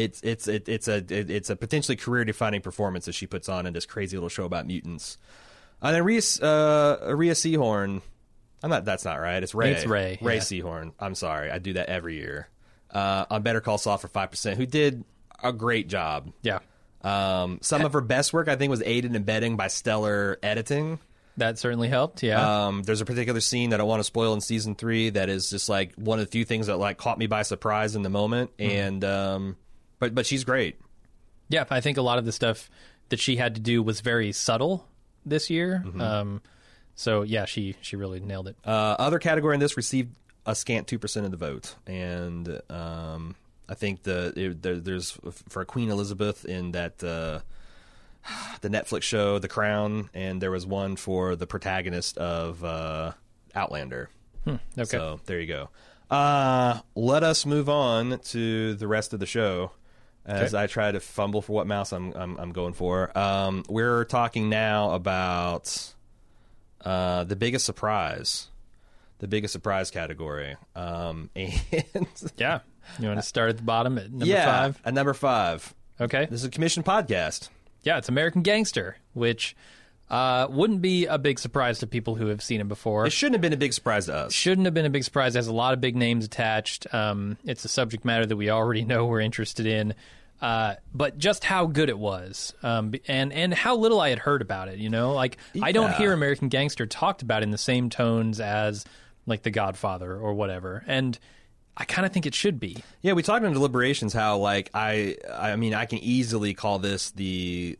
a potentially career defining performance that she puts on in this crazy little show about mutants. And then Rhea Seehorn. That's not right. It's Ray. It's Ray. Ray Yeah. Seehorn. I'm sorry. I do that every year. On Better Call Saul for 5%, who did a great job. Yeah. Some of her best work, I think, was aided and abetting by stellar editing. That certainly helped, yeah. There's a particular scene that I want to spoil in season 3 that is just like one of the few things that like caught me by surprise in the moment. And but she's great. Yeah, I think a lot of the stuff that she had to do was very subtle this year. So yeah, she really nailed it. Other category in this received a scant 2% of the vote, and I think there's for Queen Elizabeth in that the Netflix show The Crown, and there was one for the protagonist of Outlander. Okay. So there you go. Let us move on to the rest of the show as I try to fumble for what mouse I'm going for. We're talking now about the biggest surprise category. And Yeah. You want to start at the bottom at number 5? At number 5. Okay. This is a commissioned podcast. Yeah, it's American Gangster, which wouldn't be a big surprise to people who have seen it before. It shouldn't have been a big surprise to us. Shouldn't have been a big surprise. It has a lot of big names attached. It's a subject matter that we already know we're interested in. But just how good it was, and how little I had heard about it, you know? Like, I don't hear American Gangster talked about in the same tones as, like, The Godfather or whatever. And I kind of think it should be. Yeah, we talked in Deliberations how, like, I mean, I can easily call this the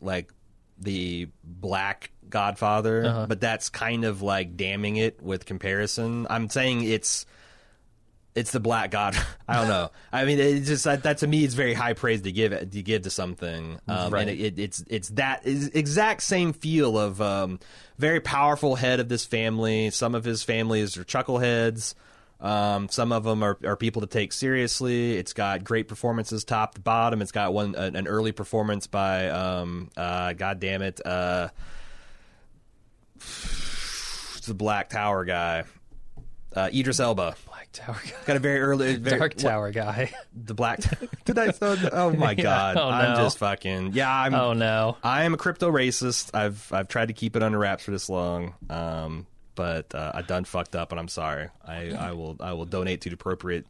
Black Godfather, but that's kind of, like, damning it with comparison. I'm saying it's the Black God. I don't know. I mean, it's just that to me, it's very high praise to give to something. Right. And it's that exact same feel of very powerful head of this family. Some of his families are chuckleheads. Some of them are people to take seriously. It's got great performances top to bottom. It's got an early performance by God damn it, it's the Black Tower guy. Idris Elba. Black Tower guy. Got a very early... Dark Tower guy. The Black... Did I... Oh, my God. Oh, no. I'm just fucking... Yeah, Oh, no. I am a crypto racist. I've tried to keep it under wraps for this long. But I done fucked up, and I'm sorry. I will donate to the appropriate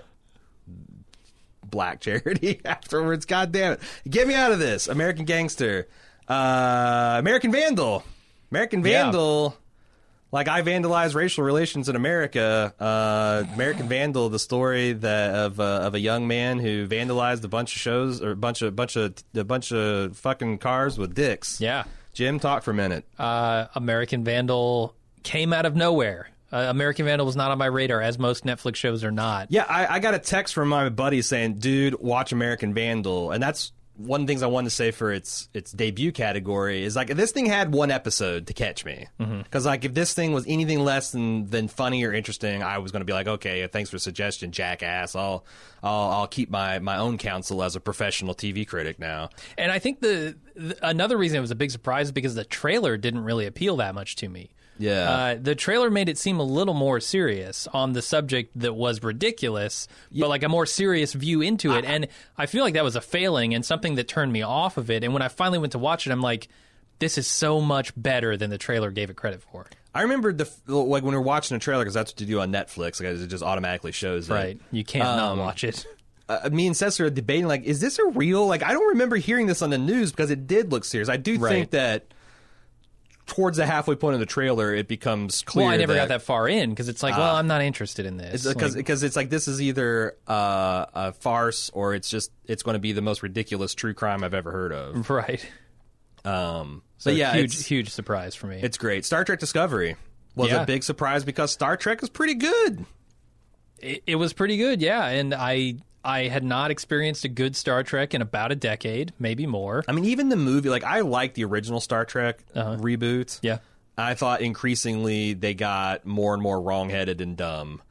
black charity afterwards. God damn it. Get me out of this. American Gangster. American Vandal. American Vandal... Like, I vandalized racial relations in America. American Vandal, the story of a young man who vandalized a bunch of shows or a bunch of fucking cars with dicks. Yeah. Jim, talk for a minute. American Vandal came out of nowhere. American Vandal was not on my radar, as most Netflix shows are not. Yeah, I got a text from my buddy saying, "Dude, watch American Vandal," and that's one of the things I wanted to say for its debut category is, like, if this thing had one episode to catch me, because like if this thing was anything less than funny or interesting, I was going to be like, okay, thanks for the suggestion, jackass. I'll keep my own counsel as a professional TV critic now. And I think another reason it was a big surprise is because the trailer didn't really appeal that much to me. Yeah. The trailer made it seem a little more serious on the subject that was ridiculous, but like a more serious view into it. And I feel like that was a failing and something that turned me off of it. And when I finally went to watch it, I'm like, this is so much better than the trailer gave it credit for. I remember like when we were watching a trailer, because that's what you do on Netflix, like, it just automatically shows it. Right. You can't not watch it. Me and Cesar are debating, like, is this a real... Like, I don't remember hearing this on the news because it did look serious. I do think that towards the halfway point of the trailer, it becomes clear. Well, I never got that far in because it's like, well, I'm not interested in this. Because it's like, this is either a farce or it's going to be the most ridiculous true crime I've ever heard of. Right. So yeah, huge surprise for me. It's great. Star Trek Discovery was a big surprise because Star Trek is pretty good. It was pretty good, yeah. And I had not experienced a good Star Trek in about a decade, maybe more. I mean, even the movie, like, I liked the original Star Trek reboot. Yeah. I thought increasingly they got more and more wrongheaded and dumb.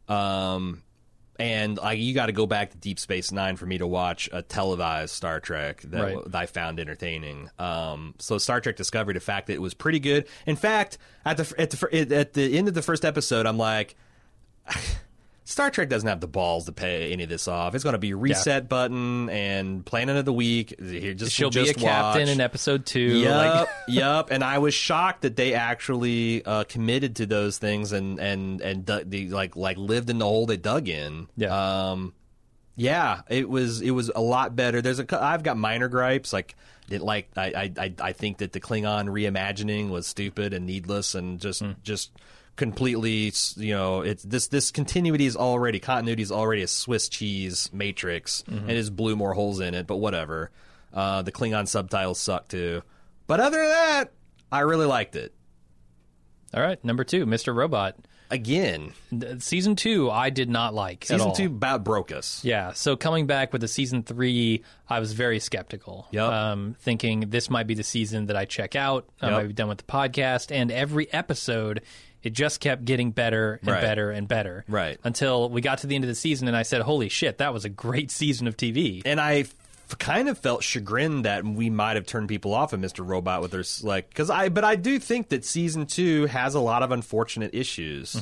And you got to go back to Deep Space Nine for me to watch a televised Star Trek that I found entertaining. So Star Trek Discovery, the fact that it was pretty good. In fact, at the end of the first episode, I'm like, Star Trek doesn't have the balls to pay any of this off. It's going to be reset button and Planet of the Week. She'll be a captain in episode 2. Yep, yep. And I was shocked that they actually committed to those things and lived in the hole they dug in. Yeah. Yeah, it was a lot better. I've got minor gripes, I think that the Klingon reimagining was stupid and needless and just completely, this continuity is already a Swiss cheese matrix, and it just blew more holes in it, but whatever. The Klingon subtitles suck too. But other than that, I really liked it. All right, number 2, Mr. Robot. Again. Season 2, I did not like Season at all. 2 about broke us. Yeah, so coming back with the Season 3, I was very skeptical. Yep. Thinking this might be the season that I check out. I might be done with the podcast. And every episode, it just kept getting better and better and better. Right. Until we got to the end of the season, and I said, holy shit, that was a great season of TV. And I kind of felt chagrined that we might have turned people off of Mr. Robot with their, but I do think that season 2 has a lot of unfortunate issues.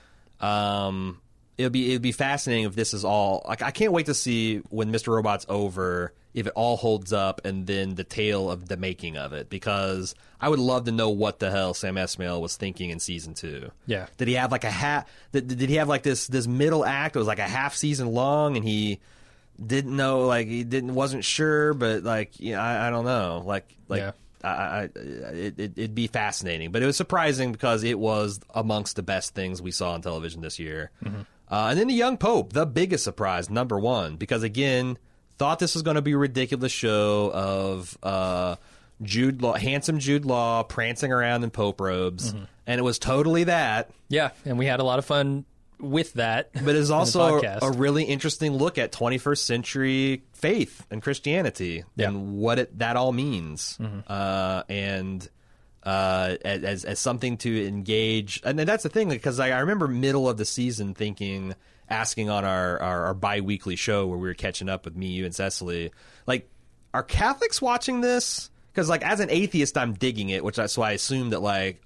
It'd be fascinating if this is all, I can't wait to see when Mr. Robot's over, if it all holds up, and then the tale of the making of it, because I would love to know what the hell Sam Esmail was thinking in season 2. Yeah. Did he have like did he have like this middle act that was like a half season long, and he didn't know, wasn't sure, but I don't know, it'd be fascinating. But it was surprising because it was amongst the best things we saw on television this year. And then The Young Pope, the biggest surprise, number 1, because again, thought this was going to be a ridiculous show of handsome Jude Law prancing around in Pope robes, and it was totally that. Yeah, and we had a lot of fun with that. But it's also a really interesting look at 21st century faith and Christianity and what that all means, and as something to engage. And that's the thing, because I remember middle of the season asking on our bi-weekly show where we were catching up with me, you, and Cecily, are Catholics watching this? Because as an atheist, I'm digging it, so I assume that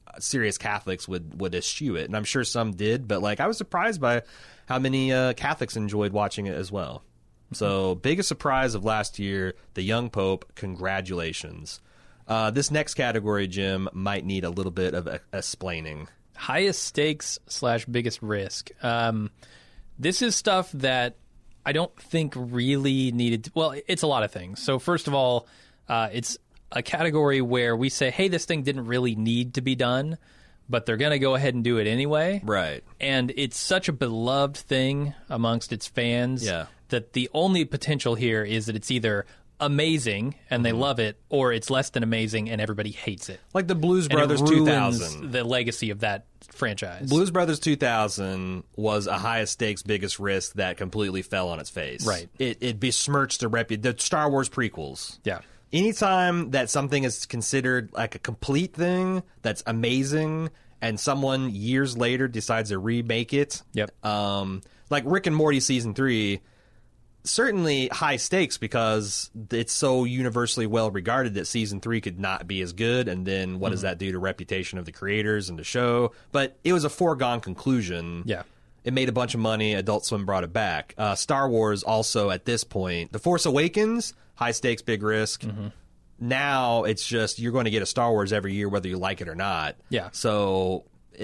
serious Catholics would eschew it, and I'm sure some did, but like I was surprised by how many Catholics enjoyed watching it as well. So biggest surprise of last year, the young Pope. Congratulations. This next category, Jim, might need a little bit of explaining. Highest stakes / biggest risk. This is stuff that I don't think really needed to, well, it's a lot of things. So first of all, it's a category where we say, hey, this thing didn't really need to be done, but they're going to go ahead and do it anyway. Right. And it's such a beloved thing amongst its fans that the only potential here is that it's either amazing and they love it, or it's less than amazing and everybody hates it. Like the Blues And Brothers it ruins 2000. the legacy of that franchise. Blues Brothers 2000 was a highest stakes, biggest risk that completely fell on its face. Right. It besmirched the Star Wars prequels. Yeah. Anytime that something is considered like a complete thing that's amazing and someone years later decides to remake it, like Rick and Morty Season 3, certainly high stakes because it's so universally well regarded that Season 3 could not be as good, and then what does that do to reputation of the creators and the show? But it was a foregone conclusion. Yeah. It made a bunch of money. Adult Swim brought it back. Star Wars also at this point. The Force Awakens, high stakes, big risk. Now it's just you're going to get a Star Wars every year whether you like it or not. Yeah. So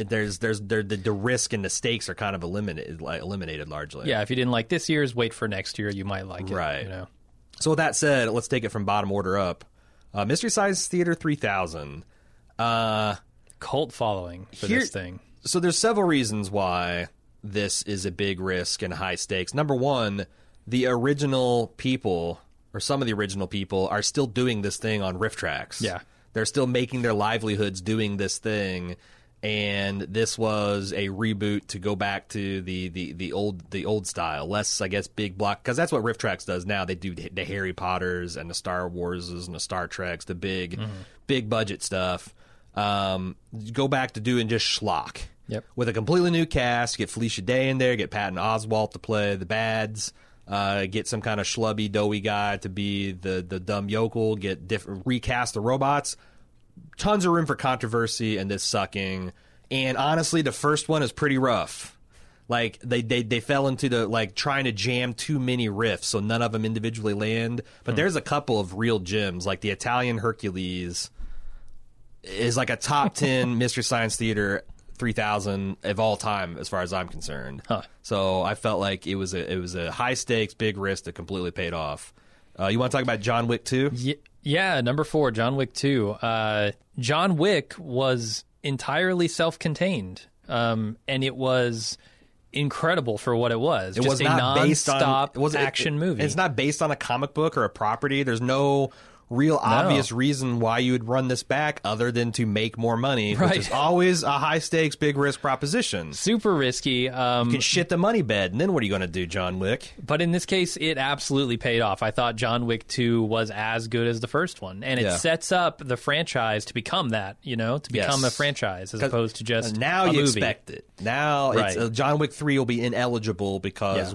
the risk and the stakes are kind of eliminated largely. Yeah, if you didn't like this year's, wait for next year. You might like it. Right. You know? So with that said, let's take it from bottom order up. Mystery Science Theater 3000. Cult following for this thing. So there's several reasons why this is a big risk and high stakes. Number one, the original people, or some of the original people, are still doing this thing on riff tracks. Yeah. They're still making their livelihoods doing this thing. And this was a reboot to go back to the old style, less, I guess, big block, because that's what Riff Tracks does now. They do the Harry Potters and the Star Warses and the Star Treks, the big budget stuff. Go back to doing just schlock. Yep. With a completely new cast, get Felicia Day in there, get Patton Oswalt to play the bads, get some kind of schlubby, doughy guy to be the dumb yokel, recast the robots. Tons of room for controversy and this sucking. And honestly, the first one is pretty rough. Like they fell into the like trying to jam too many riffs, so none of them individually land. But there's a couple of real gems, like the Italian Hercules is like a top 10 Mystery Science Theater 3000 of all time, as far as I'm concerned. So I felt like it was a high stakes, big risk that completely paid off. You want to talk about John Wick 2? Yeah, number 4, John Wick 2. John Wick was entirely self-contained, and it was incredible for what it was. It was a not based on action movie. It's not based on a comic book or a property. There's no real obvious reason why you would run this back other than to make more money, which is always a high stakes, big risk proposition. Super risky. You can shit the money bed, and then what are you going to do, John Wick? But in this case, it absolutely paid off. I thought John Wick 2 was as good as the first one, and it sets up the franchise to become that, to become a franchise as opposed to just now a you movie. expect it. Now John Wick 3 will be ineligible because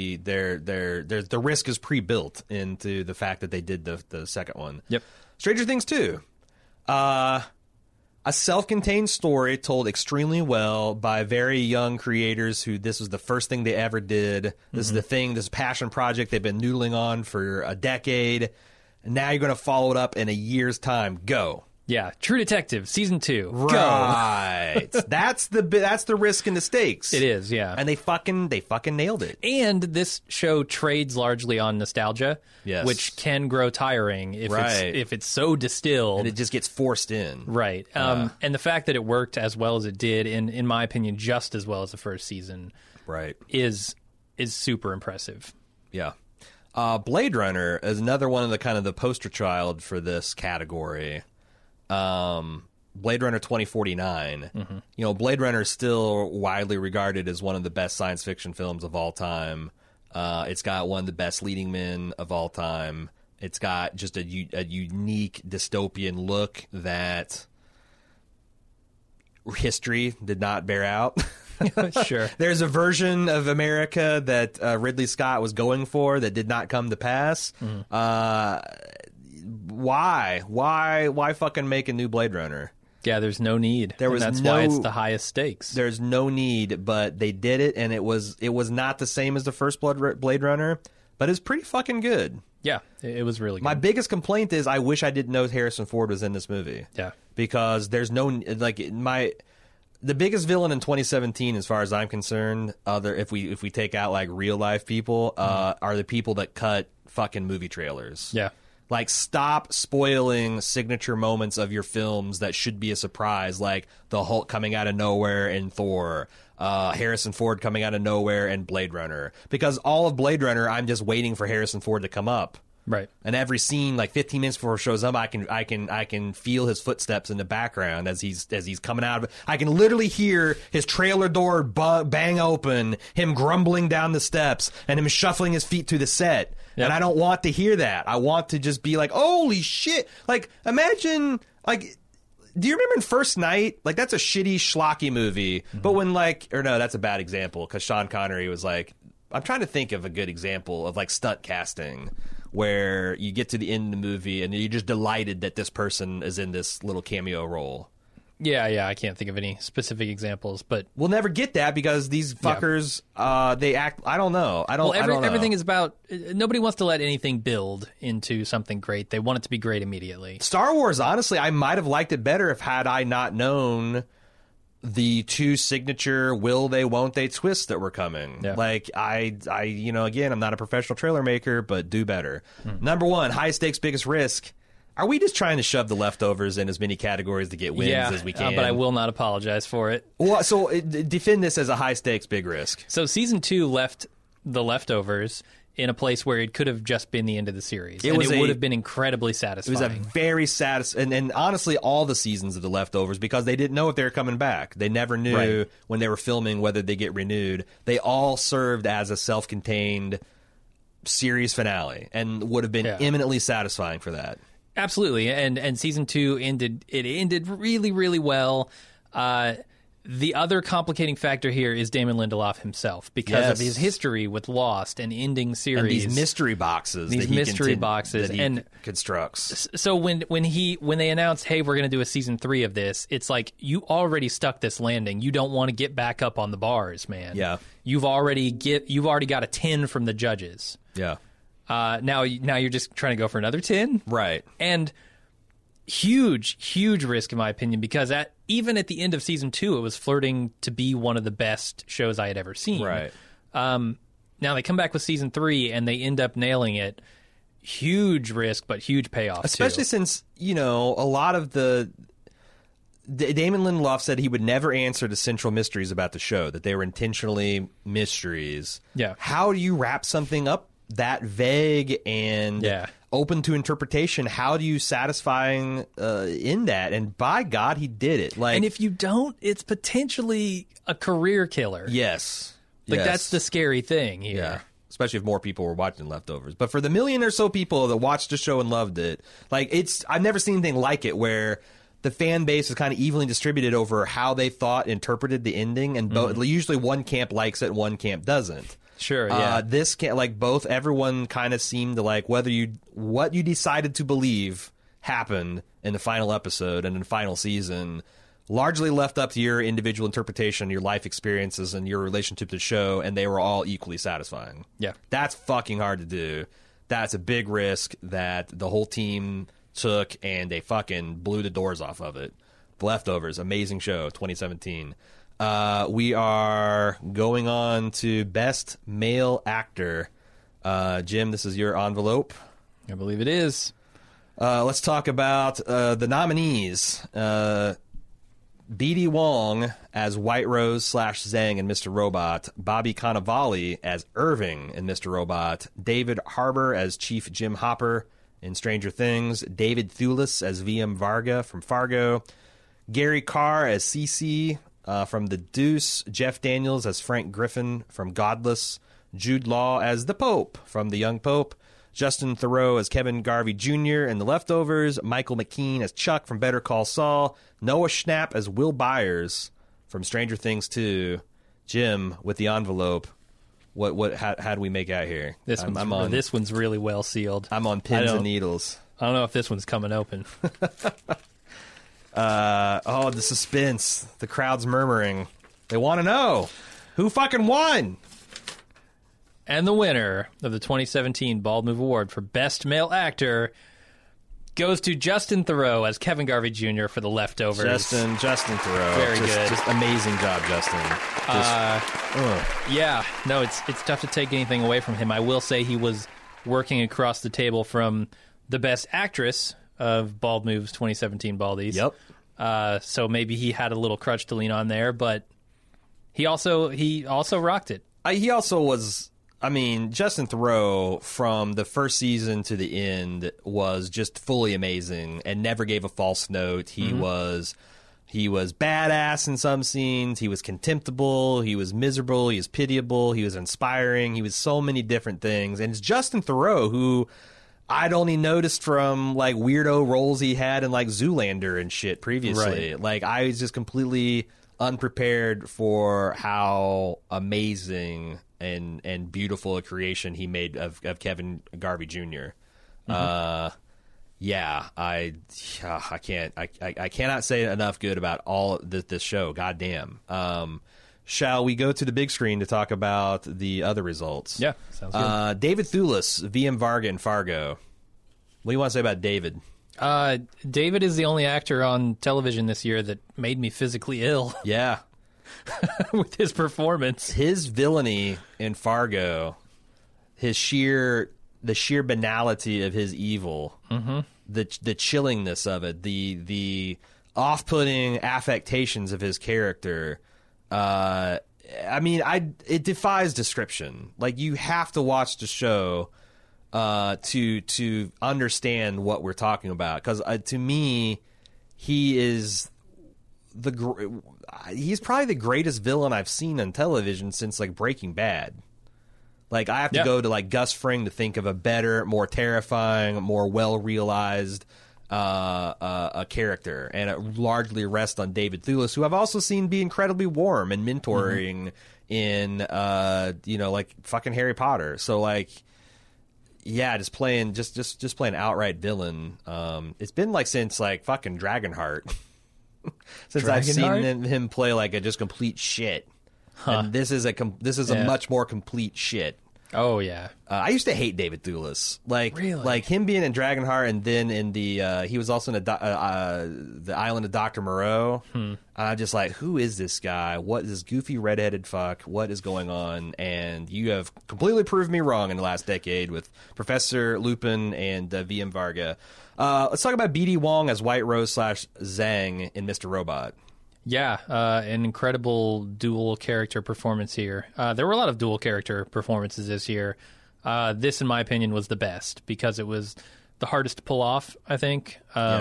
the risk is pre-built into the fact that they did the second one. Yep. Stranger Things 2. A self-contained story told extremely well by very young creators who this was the first thing they ever did. This is the thing, this passion project they've been noodling on for a decade. And now you're going to follow it up in a year's time. Go. Yeah, True Detective season 2. Right. That's the risk and the stakes. It is, yeah. And they fucking nailed it. And this show trades largely on nostalgia, which can grow tiring if it's so distilled. And it just gets forced in. Right. And the fact that it worked as well as it did, in my opinion, just as well as the first season, is super impressive. Yeah. Blade Runner is another one of the kind of the poster child for this category. Blade Runner 2049. Blade Runner is still widely regarded as one of the best science fiction films of all time. It's got one of the best leading men of all time. It's got just a unique dystopian look that history did not bear out. Sure. There's a version of America that Ridley Scott was going for that did not come to pass. Why fucking make a new Blade Runner? Yeah, there's no need. That's why it's the highest stakes. There's no need, but they did it, and it was not the same as the first Blade Runner, but it's pretty fucking good. Yeah, it was really good. My biggest complaint is I wish I didn't know Harrison Ford was in this movie. Yeah. Because there's no, like, the biggest villain in 2017, as far as I'm concerned, if we take out, like, real life people, are the people that cut fucking movie trailers. Yeah. Like, stop spoiling signature moments of your films that should be a surprise, like the Hulk coming out of nowhere in Thor, Harrison Ford coming out of nowhere in Blade Runner. Because all of Blade Runner, I'm just waiting for Harrison Ford to come up. Right. And every scene, like 15 minutes before it shows up, I can feel his footsteps in the background as he's coming out of it. I can literally hear his trailer door bang open, him grumbling down the steps, and him shuffling his feet through the set. Yep. And I don't want to hear that. I want to just be like, holy shit. Like, imagine, like, do you remember in First Night? Like, that's a shitty, schlocky movie. Mm-hmm. But when, like, or no, that's a bad example, because Sean Connery was like, I'm trying to think of a good example of, like, stunt casting, where you get to the end of the movie and you're just delighted that this person is in this little cameo role. Yeah, I can't think of any specific examples, but we'll never get that because these fuckers, they act. I don't know. I don't know. Everything is about. Nobody wants to let anything build into something great. They want it to be great immediately. Star Wars, honestly, I might have liked it better had I not known the two signature will they, won't they twists that were coming. Yeah. Like, I, again, I'm not a professional trailer maker, but do better. Number one, high stakes, biggest risk. Are we just trying to shove the leftovers in as many categories to get wins as we can? But I will not apologize for it. Well, so defend this as a high stakes, big risk. So season 2 left the leftovers in a place where it could have just been the end of the series. It would have been incredibly satisfying. It was a very satisfying, and honestly, all the seasons of the leftovers, because they didn't know if they were coming back. They never knew when they were filming whether they get renewed. They all served as a self-contained series finale and would have been eminently satisfying for that. Absolutely, and season 2 ended really, really well. The other complicating factor here is Damon Lindelof himself, because of his history with Lost and ending series, and these mystery boxes, that he constructs. So when they announced, hey, we're going to do a season 3 of this, it's like, you already stuck this landing. You don't want to get back up on the bars, man. Yeah, you've already got a 10 from the judges. Yeah. Now you're just trying to go for another 10, right? And huge risk in my opinion, because even at the end of season 2, it was flirting to be one of the best shows I had ever seen. Right. Now they come back with season 3 and they end up nailing it. Huge risk, but huge payoff. Especially since a lot of the Damon Lindelof said he would never answer the central mysteries about the show, that they were intentionally mysteries. Yeah. How do you wrap something up that vague and open to interpretation? How do you satisfying in that? And by God, he did it. Like, and if you don't, it's potentially a career killer. Yes. That's the scary thing here. Yeah. Especially if more people were watching Leftovers. But for the million or so people that watched the show and loved it, like, I've never seen anything like it, where the fan base is kind of evenly distributed over how they interpreted the ending, and usually one camp likes it and one camp doesn't. Sure, yeah. This can't, like, both, everyone kind of seemed to like what you decided to believe happened in the final episode and in the final season, largely left up to your individual interpretation, your life experiences, and your relationship to the show, and they were all equally satisfying. Yeah. That's fucking hard to do. That's a big risk that the whole team took, and they fucking blew the doors off of it. The Leftovers, amazing show, 2017. We are going on to Best Male Actor. Jim, this is your envelope. I believe it is. Let's talk about the nominees. B.D. Wong as White Rose / Zhang in Mr. Robot. Bobby Cannavale as Irving in Mr. Robot. David Harbour as Chief Jim Hopper in Stranger Things. David Thewlis as V.M. Varga from Fargo. Gary Carr as CC from The Deuce. Jeff Daniels as Frank Griffin from Godless. Jude Law as the Pope from The Young Pope. Justin Theroux as Kevin Garvey Jr. in The Leftovers. Michael McKean as Chuck from Better Call Saul. Noah Schnapp as Will Byers from Stranger Things 2. Jim, with the envelope, how do we make out here? This one's really well sealed. I'm on pins and needles. I don't know if this one's coming open. The suspense. The crowd's murmuring. They want to know who fucking won. And the winner of the 2017 Bald Move Award for Best Male Actor goes to Justin Theroux as Kevin Garvey Jr. for The Leftovers. Justin Theroux. Very good. Just amazing job, Justin. Yeah. No, it's tough to take anything away from him. I will say he was working across the table from the Best Actress of Bald Move's 2017 Baldies. Yep. So maybe he had a little crutch to lean on there, but he also rocked it. He also was... I mean, Justin Theroux, from the first season to the end, was just fully amazing and never gave a false note. He was badass in some scenes. He was contemptible. He was miserable. He was pitiable. He was inspiring. He was so many different things. And it's Justin Theroux, who I'd only noticed from, like, weirdo roles he had in, like, Zoolander and shit previously. Right. Like, I was just completely unprepared for how amazing and beautiful a creation he made of Kevin Garvey Jr. I cannot say enough good about all this show. Goddamn. Shall we go to the big screen to talk about the other results? Yeah, sounds good. David Thewlis, VM Varga, and Fargo. What do you want to say about David? David is the only actor on television this year that made me physically ill. Yeah. With his performance. His villainy in Fargo, the sheer banality of his evil, the chillingness of it, the off-putting affectations of his character. It defies description. Like, you have to watch the show to understand what we're talking about. Because to me, he is he's probably the greatest villain I've seen on television since, like, Breaking Bad. Like, I have to go to, like, Gus Fring to think of a better, more terrifying, more well-realized a character. And it largely rests on David Thewlis, who I've also seen be incredibly warm and mentoring in, like, fucking Harry Potter. So, like, yeah, just playing outright villain. It's been, like, since, like, fucking Dragonheart. Since I've seen him play like a just complete shit, and this is a much more complete shit. Oh yeah, I used to hate David Thewlis, Really? like him being in Dragonheart, and then in the he was also in the Island of Dr. Moreau. I'm just like, who is this guy? What is this goofy redheaded fuck? What is going on? And you have completely proved me wrong in the last decade with Professor Lupin and VM Varga. Let's talk about BD Wong as White Rose / Zhang in Mr. Robot. Yeah, an incredible dual character performance here. There were a lot of dual character performances this year. This, in my opinion, was the best because it was the hardest to pull off, I think.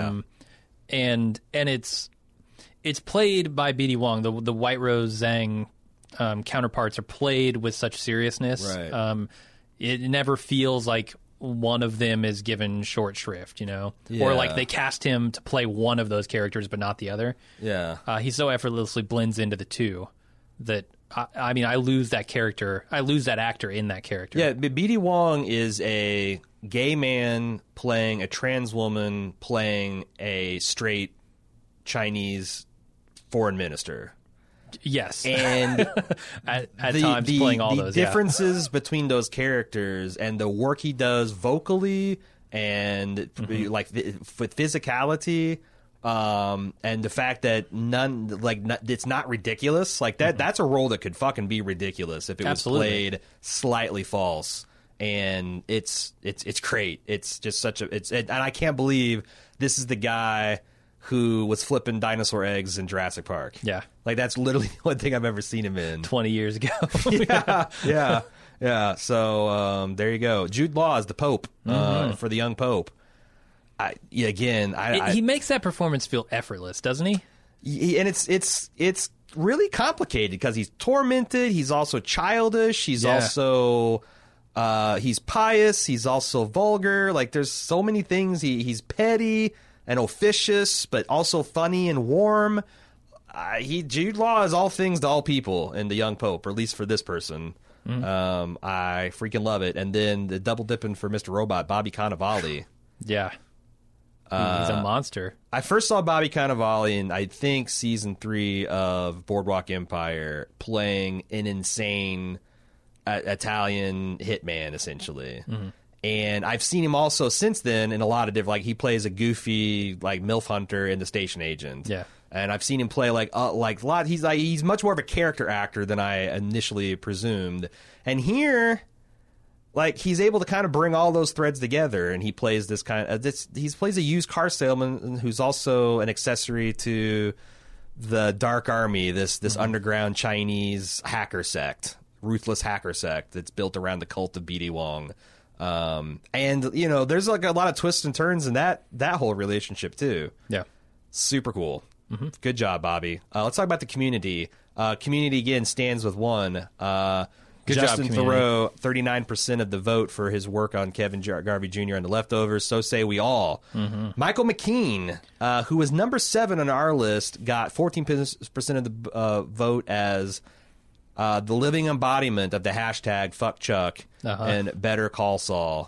And it's played by BD Wong. The White Rose Zhang counterparts are played with such seriousness. Right. It never feels like one of them is given short shrift, or like they cast him to play one of those characters but not the other. Yeah. He so effortlessly blends into the two that I lose that character. I lose that actor in that character. Yeah, BD Wong is a gay man playing a trans woman playing a straight Chinese foreign minister. Yes. And at times playing all those. The differences between those characters and the work he does vocally and with physicality, and the fact that it's not ridiculous. Like that's a role that could fucking be ridiculous if it was played slightly false. And it's great. It's just and I can't believe this is the guy who was flipping dinosaur eggs in Jurassic Park. Yeah. Like, that's literally the one thing I've ever seen him in. 20 years ago. Yeah. So, there you go. Jude Law is the Pope, for the young Pope. He makes that performance feel effortless, doesn't he? And it's really complicated because he's tormented. He's also childish. He's also... he's pious. He's also vulgar. Like, there's so many things. He's petty and officious, but also funny and warm. Jude Law is all things to all people in the young Pope, or at least for this person. I freaking love it. And then the double dipping for Mr. Robot, Bobby Cannavale. Yeah. He's a monster. I first saw Bobby Cannavale in, I think, season 3 of Boardwalk Empire, playing an insane Italian hitman, essentially. Mm-hmm. And I've seen him also since then in a lot of different, like he plays a goofy like MILF hunter in The Station Agent. Yeah. And I've seen him play like a lot. He's much more of a character actor than I initially presumed. And here, like, he's able to kind of bring all those threads together, and he plays this kind of he plays a used car salesman who's also an accessory to the Dark Army, this underground Chinese hacker sect, ruthless hacker sect that's built around the cult of BD Wong. And you know, there's like a lot of twists and turns in that whole relationship too. Yeah. Super cool. Mm-hmm. Good job, Bobby. Let's talk about the Community. Community again stands with one. Good Justin job, Theroux, 39% of the vote for his work on Kevin Garvey Jr. on The Leftovers. So say we all. Mm-hmm. Michael McKean, who was number 7 on our list, got 14% of the vote as the living embodiment of the hashtag Fuck Chuck and Better Call Saul.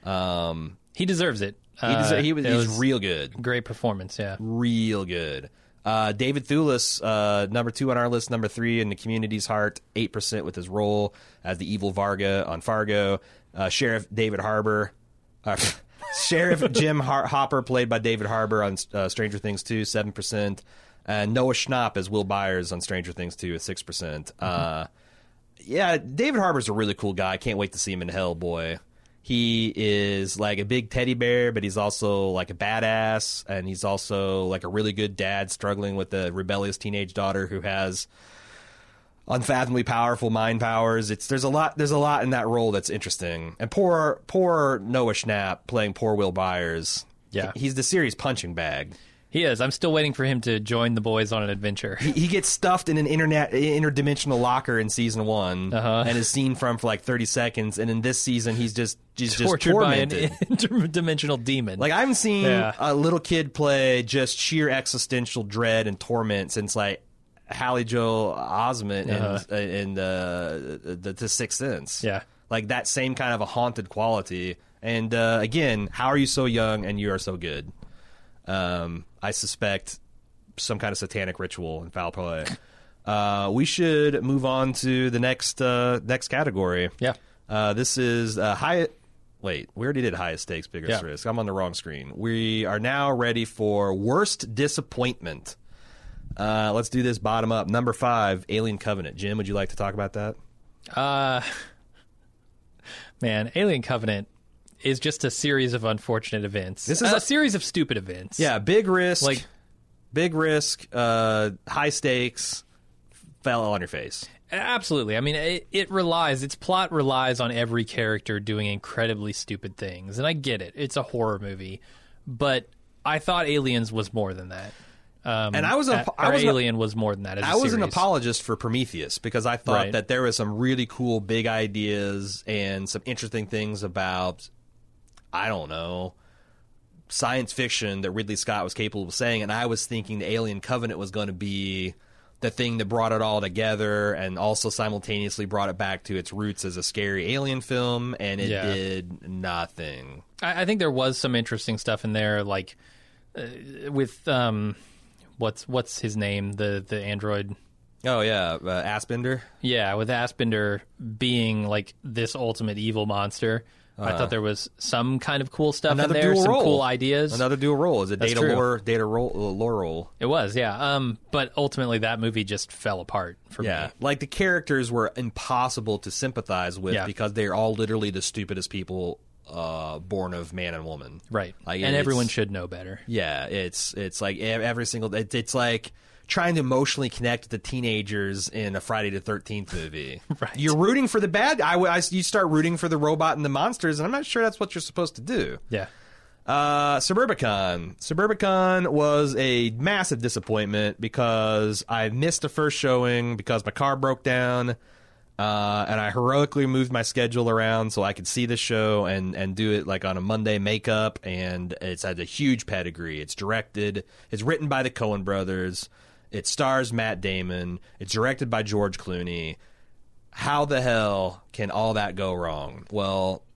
He deserves it. He's real good. Great performance, yeah. Real good. David Thewlis, number 2 on our list, number 3 in the Community's heart, 8% with his role as the evil Varga on Fargo. Sheriff David Harbour, Sheriff Jim Hopper, played by David Harbour on Stranger Things 2, 7%. And Noah Schnapp as Will Byers on Stranger Things 2 at 6%. Yeah, David Harbour's a really cool guy. I can't wait to see him in Hellboy. He is like a big teddy bear, but he's also like a badass, and he's also like a really good dad struggling with a rebellious teenage daughter who has unfathomably powerful mind powers. There's a lot in that role that's interesting. And poor Noah Schnapp playing poor Will Byers. Yeah. He's the series punching bag. He is. I'm still waiting for him to join the boys on an adventure. He gets stuffed in an interdimensional locker in season 1 and is seen for like 30 seconds. And in this season, he's just tortured by an tormented. interdimensional demon. Like, I haven't seen a little kid play just sheer existential dread and torment since like Hallie Joel Osment in the Sixth Sense. Yeah. Like that same kind of a haunted quality. And again, how are you so young and you are so good? I suspect some kind of satanic ritual and foul play. We should move on to the next category. Yeah. This is high. Wait, we already did highest stakes, biggest risk. I'm on the wrong screen. We are now ready for worst disappointment. Let's do this bottom up. Number 5, Alien Covenant. Jim, would you like to talk about that? Man, Alien Covenant is just a series of unfortunate events. This is a series of stupid events. Yeah, big risk, high stakes, fell on your face. Absolutely. I mean, its plot relies on every character doing incredibly stupid things, and I get it. It's a horror movie, but I thought Aliens was more than that. And Alien was more than that. As I was an apologist for Prometheus because I thought that there was some really cool big ideas and some interesting things about, I don't know, science fiction that Ridley Scott was capable of saying, and I was thinking the Alien Covenant was going to be the thing that brought it all together and also simultaneously brought it back to its roots as a scary alien film, and it did nothing. I think there was some interesting stuff in there, like with what's his name, the android. Oh yeah, Aspender. Yeah, with Aspender being like this ultimate evil monster. I thought there was some kind of cool stuff in there, some cool ideas. Another dual role. Is it data lore role? It was, yeah. But ultimately that movie just fell apart for me. Yeah, like the characters were impossible to sympathize with because they're all literally the stupidest people born of man and woman. Right. Like, and everyone should know better. Yeah, it's like every single... It's like trying to emotionally connect with the teenagers in a Friday the 13th movie. Right. You're rooting for the bad... you start rooting for the robot and the monsters, and I'm not sure that's what you're supposed to do. Yeah. Suburbicon. Suburbicon was a massive disappointment because I missed the first showing because my car broke down, and I heroically moved my schedule around so I could see the show and do it like on a Monday makeup, and it's had a huge pedigree. It's written by the Coen brothers. It stars Matt Damon. It's directed by George Clooney. How the hell can all that go wrong? Well,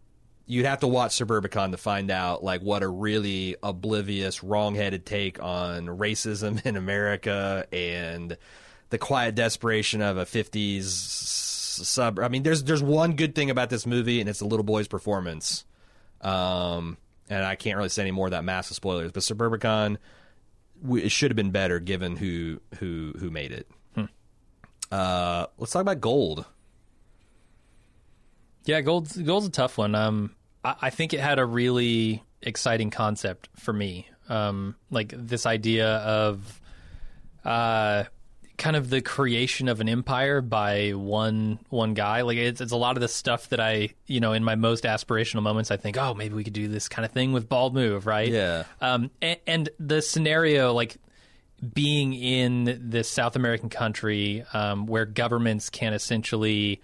you'd have to watch Suburbicon to find out like what a really oblivious, wrong-headed take on racism in America and the quiet desperation of a 50s sub. I mean, there's one good thing about this movie, and it's the little boy's performance. And I can't really say any more of that massive spoilers, but Suburbicon, it should have been better given who made it. Let's talk about Gold. Yeah, Gold's a tough one. I think it had a really exciting concept for me. Like this idea of kind of the creation of an empire by one guy. Like it's a lot of the stuff that I, in my most aspirational moments, I think, oh, maybe we could do this kind of thing with Bald Move, right? Yeah. And the scenario, like being in this South American country where governments can essentially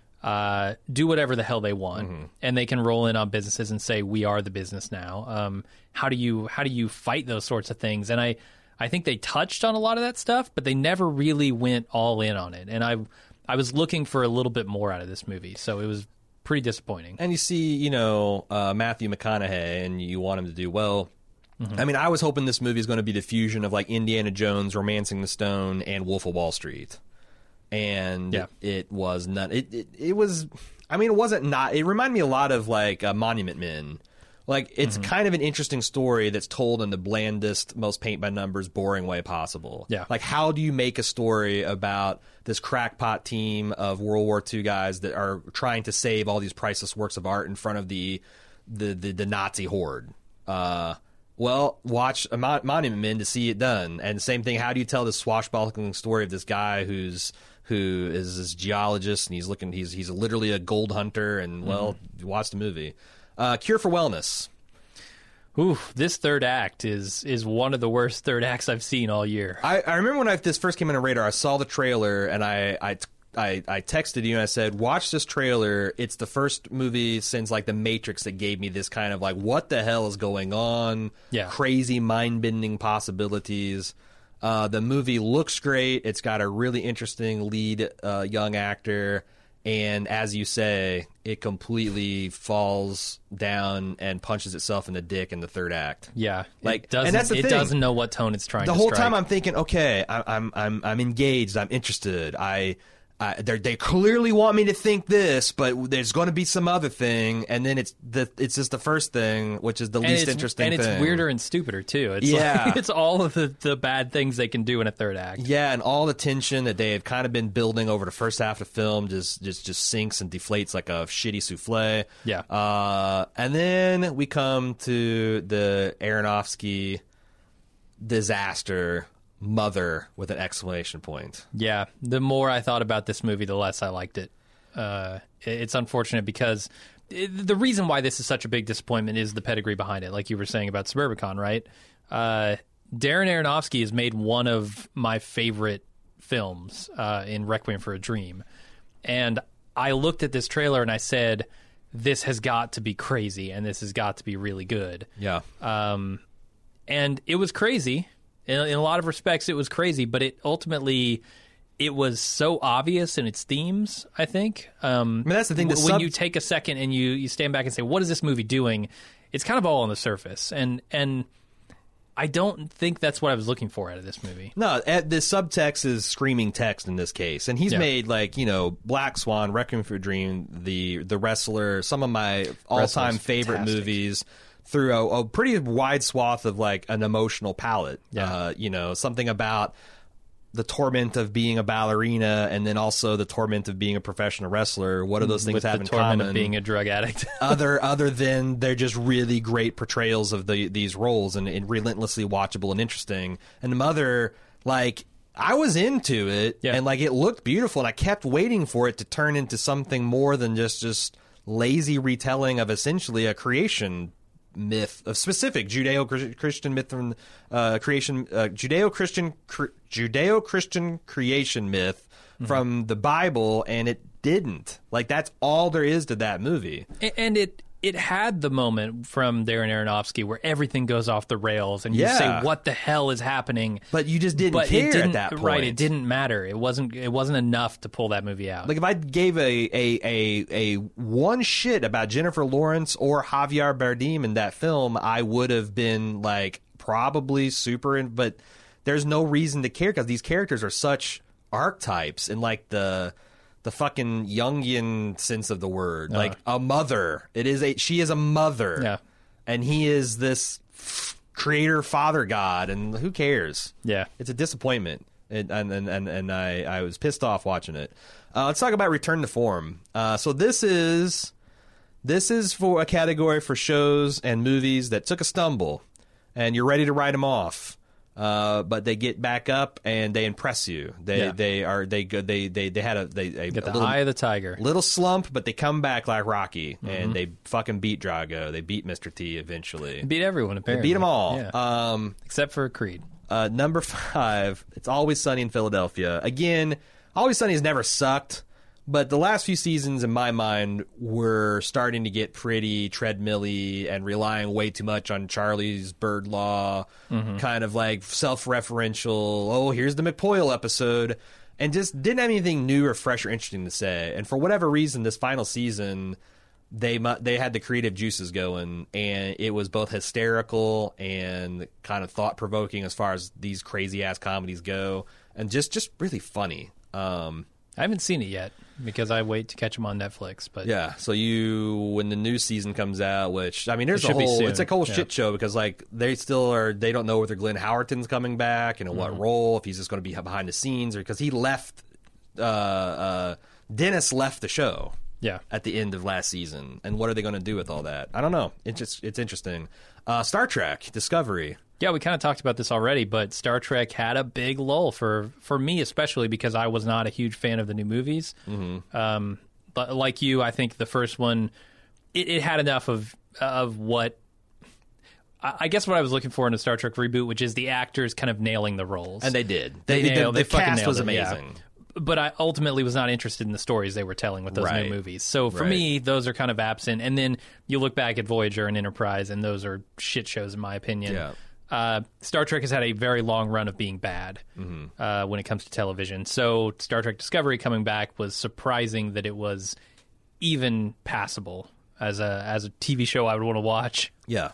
do whatever the hell they want, and they can roll in on businesses and say, we are the business now. How do you fight those sorts of things? And I think they touched on a lot of that stuff, but they never really went all in on it. And I was looking for a little bit more out of this movie, so it was pretty disappointing. And you see, Matthew McConaughey, and you want him to do well. I mean, I was hoping this movie is going to be the fusion of like Indiana Jones, Romancing the Stone, and Wolf of Wall Street. And it was not. It was. I mean, it wasn't not. It reminded me a lot of like Monument Men. Like it's kind of an interesting story that's told in the blandest, most paint by numbers, boring way possible. Yeah. Like how do you make a story about this crackpot team of World War II guys that are trying to save all these priceless works of art in front of the Nazi horde? Well, watch Monument Men to see it done. And same thing. How do you tell this swashbuckling story of this guy who is this geologist and he's literally a gold hunter? And watch the movie. Cure for Wellness. Ooh, this third act is one of the worst third acts I've seen all year. I remember when this first came on the radar, I saw the trailer and I texted you and I said, watch this trailer. It's the first movie since like The Matrix that gave me this kind of like, what the hell is going on? Yeah. Crazy mind-bending possibilities. The movie looks great. It's got a really interesting lead young actor. And as you say, it completely falls down and punches itself in the dick in the third act. Yeah, like and that's the thing. Doesn't know what tone it's trying. The to whole strike. time I'm thinking, okay, I'm engaged. I'm interested. They clearly want me to think this, but there's going to be some other thing, and then it's just the first thing, which is the least interesting thing. And it's weirder and stupider too. It's it's all of the bad things they can do in a third act. Yeah, and all the tension that they have kind of been building over the first half of the film just sinks and deflates like a shitty souffle. Yeah. And then we come to the Aronofsky disaster. Mother with an exclamation point. Yeah, the more I thought about this movie, the less I liked it. It's unfortunate because the reason why this is such a big disappointment is the pedigree behind it, like you were saying about Suburbicon, right? Darren Aronofsky has made one of my favorite films in Requiem for a Dream. And I looked at this trailer and I said, this has got to be crazy and this has got to be really good. Yeah. And it was crazy. In a lot of respects, it was crazy, but it was so obvious in its themes, I think. I mean, that's the thing. When you take a second and you stand back and say, what is this movie doing? It's kind of all on the surface. And I don't think that's what I was looking for out of this movie. No, the subtext is screaming text in this case. And he's made, like, Black Swan, Requiem for a Dream, The Wrestler, some of my all-time favorite movies. Through a pretty wide swath of like an emotional palette. Yeah. Something about the torment of being a ballerina and then also the torment of being a professional wrestler. What do those things have in common? With the torment of being a drug addict. other than they're just really great portrayals of these roles and relentlessly watchable and interesting. And the Mother, like, I was into it and like it looked beautiful and I kept waiting for it to turn into something more than just lazy retelling of essentially a creation myth, a specific Judeo-Christian myth from creation, Judeo-Christian creation myth from the Bible, and it didn't. Like, that's all there is to that movie. And it it had the moment from Darren Aronofsky where everything goes off the rails and you Yeah. say, what the hell is happening? But you just didn't But care it didn't, at that point. Right, it didn't matter. It wasn't enough to pull that movie out. Like if I gave a one shit about Jennifer Lawrence or Javier Bardem in that film, I would have been like probably super in, but there's no reason to care because these characters are such archetypes in like the fucking Jungian sense of the word. Like a mother. She is a mother. Yeah. And he is this creator father god, and who cares? Yeah. It's a disappointment. And I was pissed off watching it. Let's talk about Return to Form. So this is for a category for shows and movies that took a stumble, and you're ready to write them off. But they get back up and they impress you. They had a Get the little, eye of the tiger. little slump, but they come back like Rocky, and they fucking beat Drago. They beat Mr. T eventually. Beat everyone, apparently. Beat them all. Yeah. Except for Creed. Number 5, It's Always Sunny in Philadelphia. Again, Always Sunny has never sucked, but the last few seasons, in my mind, were starting to get pretty treadmill-y and relying way too much on Charlie's Bird Law, kind of like self-referential, oh, here's the McPoyle episode, and just didn't have anything new or fresh or interesting to say. And for whatever reason, this final season, they had the creative juices going, and it was both hysterical and kind of thought-provoking as far as these crazy-ass comedies go, and just really funny. I haven't seen it yet because I wait to catch them on Netflix. But Yeah, so when the new season comes out, which, I mean, there's It should be soon. it's a whole Yeah. shit show because, like, they don't know whether Glenn Howerton's coming back and in what role, if he's just going to be behind the scenes, or because he left, Dennis left the show. Yeah. At the end of last season, and what are they going to do with all that? I don't know. It's interesting. Star Trek Discovery. Yeah, we kind of talked about this already, but Star Trek had a big lull for me, especially because I was not a huge fan of the new movies. But like you, I think the first one, it had enough of what I guess what I was looking for in a Star Trek reboot, which is the actors kind of nailing the roles, And they did. They the fucking cast nailed was it, yeah. amazing. But I ultimately was not interested in the stories they were telling with those Right. new movies. So for Right. me, those are kind of absent. And then you look back at Voyager and Enterprise, and those are shit shows in my opinion. Yeah. Star Trek has had a very long run of being bad when it comes to television. So Star Trek Discovery coming back was surprising that it was even passable as a TV show I would want to watch. Yeah.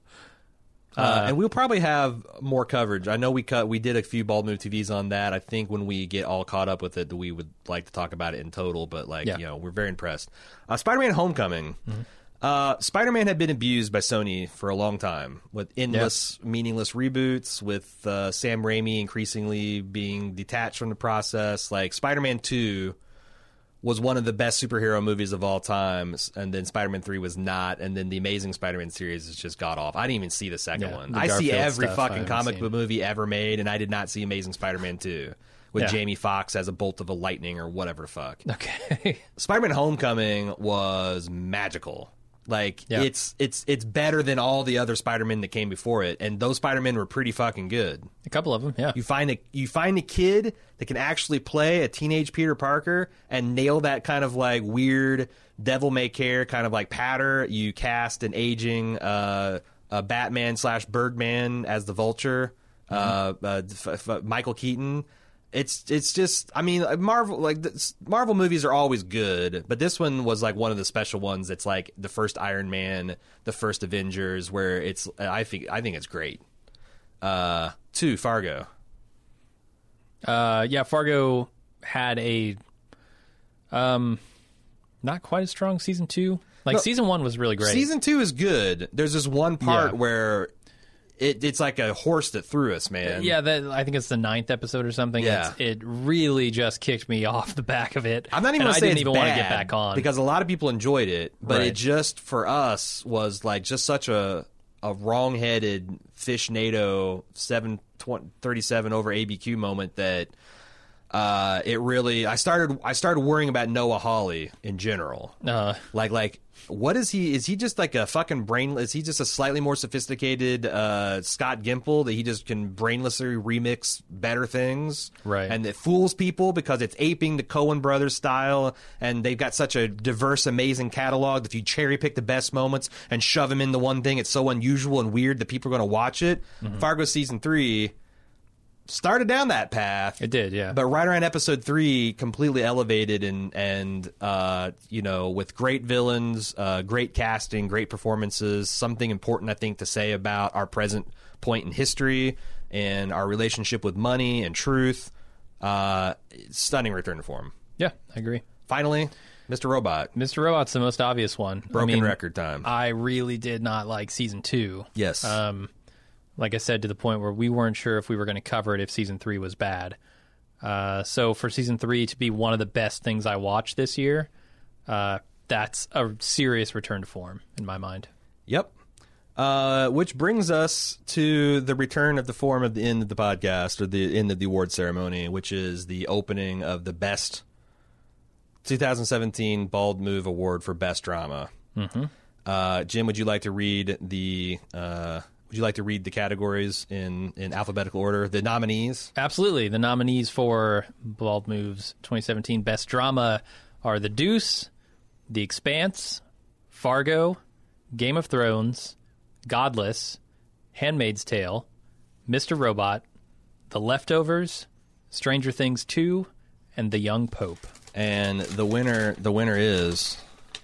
And we'll probably have more coverage. I know we did a few Bald Move TVs on that. I think when we get all caught up with it, we would like to talk about it in total. But we're very impressed. Spider-Man: Homecoming. Spider-Man had been abused by Sony for a long time with endless, meaningless reboots. With Sam Raimi increasingly being detached from the process. Like Spider-Man 2 was one of the best superhero movies of all time, and then Spider-Man 3 was not, and then the Amazing Spider-Man series is just god off. I didn't even see the second one. the I see Garfield every stuff I fucking haven't comic seen. book movie ever made, and I did not see Amazing Spider-Man 2 with Yeah. Jamie Foxx as a bolt of a lightning or whatever the fuck. Okay. Spider-Man: Homecoming was magical. Like Yeah. it's better than all the other Spider-Men that came before it, and those Spider-Men were pretty fucking good. A couple of them, yeah. You find a kid that can actually play a teenage Peter Parker and nail that kind of like weird devil may care kind of like patter. You cast an aging Batman / Birdman as the Vulture, Michael Keaton. It's just, I mean, Marvel movies are always good, but this one was like one of the special ones. That's like the first Iron Man, the first Avengers, where it's I think it's great. 2, Fargo. Fargo had a not quite as strong season 2. Like season 1 was really great. Season 2 is good. There's this one part Yeah. where it's like a horse that threw us, man. Yeah, I think it's the 9th episode or something. Yeah. It really just kicked me off the back of it. I'm not even and going to I say didn't it's even bad want to get back on because a lot of people enjoyed it, but Right. it just for us was like just such a wrong-headed Fish NATO 737 over ABQ moment that it really I started worrying about Noah Hawley in general. Like what is he? Is he just like a fucking brainless? Is he just a slightly more sophisticated Scott Gimple that he just can brainlessly remix better things, right? And it fools people because it's aping the Coen Brothers style, and they've got such a diverse, amazing catalog that if you cherry pick the best moments and shove them into one thing, it's so unusual and weird that people are going to watch it. Fargo season 3 started down that path. It did, yeah. But right around episode 3, completely elevated and you know, with great villains, great casting, great performances, something important, I think, to say about our present point in history and our relationship with money and truth. Stunning return to form. Yeah, I agree. Finally, Mr. Robot. Mr. Robot's the most obvious one. Broken record time. I really did not like season 2. Yes. Like I said, to the point where we weren't sure if we were going to cover it if season 3 was bad. So for season 3 to be one of the best things I watched this year, that's a serious return to form in my mind. Yep. Which brings us to the return of the form of the end of the podcast, or the end of the award ceremony, which is the opening of the best 2017 Bald Move Award for Best Drama. Jim, would you like to read the categories in alphabetical order? The nominees? Absolutely. The nominees for Bald Move's 2017 Best Drama are The Deuce, The Expanse, Fargo, Game of Thrones, Godless, Handmaid's Tale, Mr. Robot, The Leftovers, Stranger Things 2, and The Young Pope. And the winner is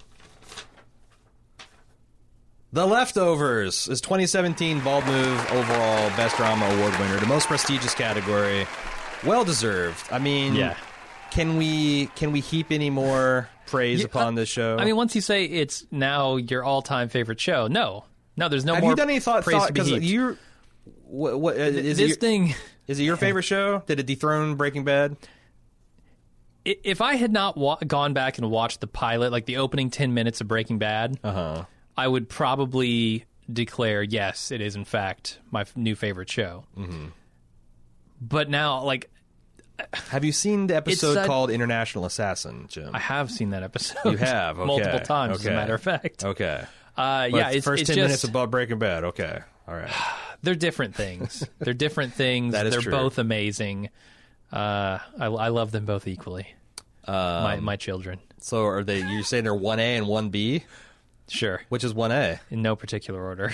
The Leftovers, is 2017 Bald Move overall Best Drama Award winner, the most prestigious category. Well deserved. I mean, yeah. Can we heap any more praise upon this show? I mean, once you say it's now your all-time favorite show, no, there's no Have more. you done any thought? Because you, what is this it? Thing is it your favorite show? Did it dethrone Breaking Bad? If I had not gone back and watched the pilot, like the opening 10 minutes of Breaking Bad, I would probably declare, yes, it is in fact my new favorite show. But now, like, have you seen the episode called International Assassin, Jim? I have seen that episode. You have? Okay. Multiple times, as a matter of fact. Okay. Yeah, it's first 10 just, minutes above Breaking Bad. Okay. All right. They're different things. They're different things. That is They're true. both amazing. I love them both equally. My children. So are they? You're saying they're 1A and 1B? Sure. Which is 1A? In no particular order.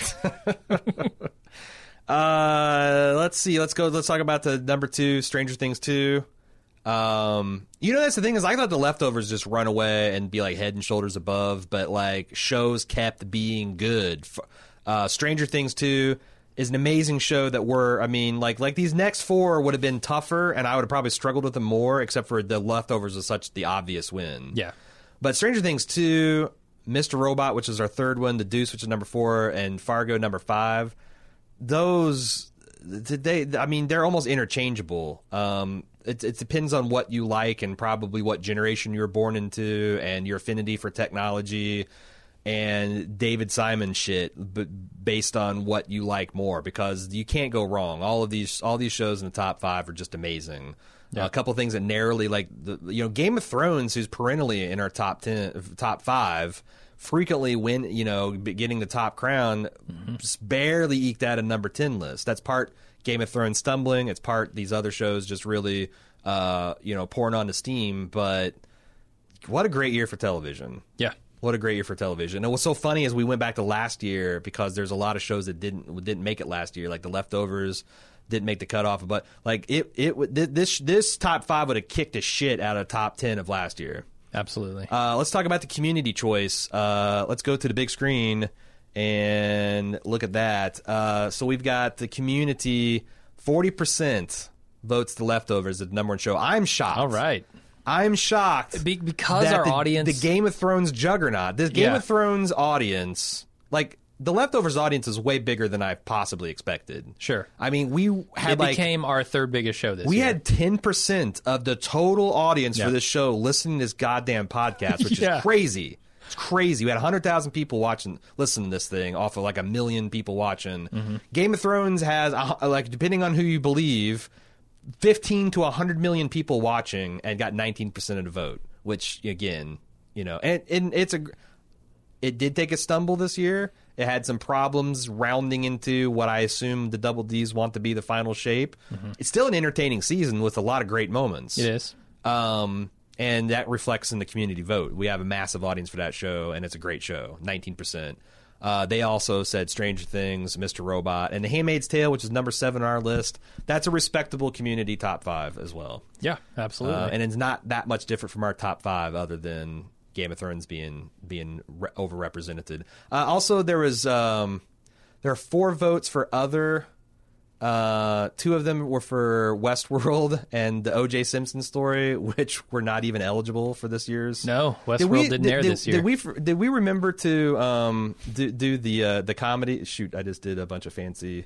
Let's see. Let's talk about the number 2, Stranger Things 2. That's the thing is I thought The Leftovers just run away and be like head and shoulders above, but like shows kept being good. Stranger Things 2 is an amazing show that like these next 4 would have been tougher and I would have probably struggled with them more, except for The Leftovers was such the obvious win. Yeah. But Stranger Things 2, Mr. Robot, which is our third one, The Deuce, which is number 4, and Fargo, number 5, those, they're almost interchangeable. It depends on what you like and probably what generation you were born into and your affinity for technology and David Simon shit, but based on what you like more, because you can't go wrong. All these shows in the top 5 are just amazing. Yeah. A couple things that narrowly, like Game of Thrones, who's perennially in our top 5, frequently getting the top crown, just barely eked out a number 10 list. That's part Game of Thrones stumbling. It's part these other shows just really, pouring onto steam. But what a great year for television. Yeah. What a great year for television. And what's so funny is we went back to last year because there's a lot of shows that didn't make it last year, like The Leftovers didn't make the cutoff. But like this top 5 would have kicked the shit out of top 10 of last year. Absolutely. Let's talk about the community choice. Let's go to the big screen and look at that. So we've got the community, 40% votes The Leftovers as the number 1 show. I'm shocked. All right. I'm shocked because that our audience, the Game of Thrones juggernaut, this Game of Thrones audience, like The Leftovers audience is way bigger than I possibly expected. Sure. I mean, it became our third biggest show this year. We had 10% of the total audience for this show listening to this goddamn podcast, which is crazy. It's crazy. We had 100,000 people listening to this thing off of like 1 million people watching. Game of Thrones has, depending on who you believe, 15 to 100 million people watching and got 19% of the vote, which again, and it did take a stumble this year. It had some problems rounding into what I assume the Double Ds want to be the final shape. Mm-hmm. It's still an entertaining season with a lot of great moments. It is. And that reflects in the community vote. We have a massive audience for that show, and it's a great show, 19%. They also said Stranger Things, Mr. Robot, and The Handmaid's Tale, which is number 7 on our list. That's a respectable community top 5 as well. Yeah, absolutely. And it's not that much different from our top 5 other than Game of Thrones being overrepresented. Also, there are 4 votes for other. 2 of them were for Westworld and the O.J. Simpson story, which were not even eligible for this year's. No, Westworld didn't air this year. Did we remember to do the comedy? Shoot, I just did a bunch of fancy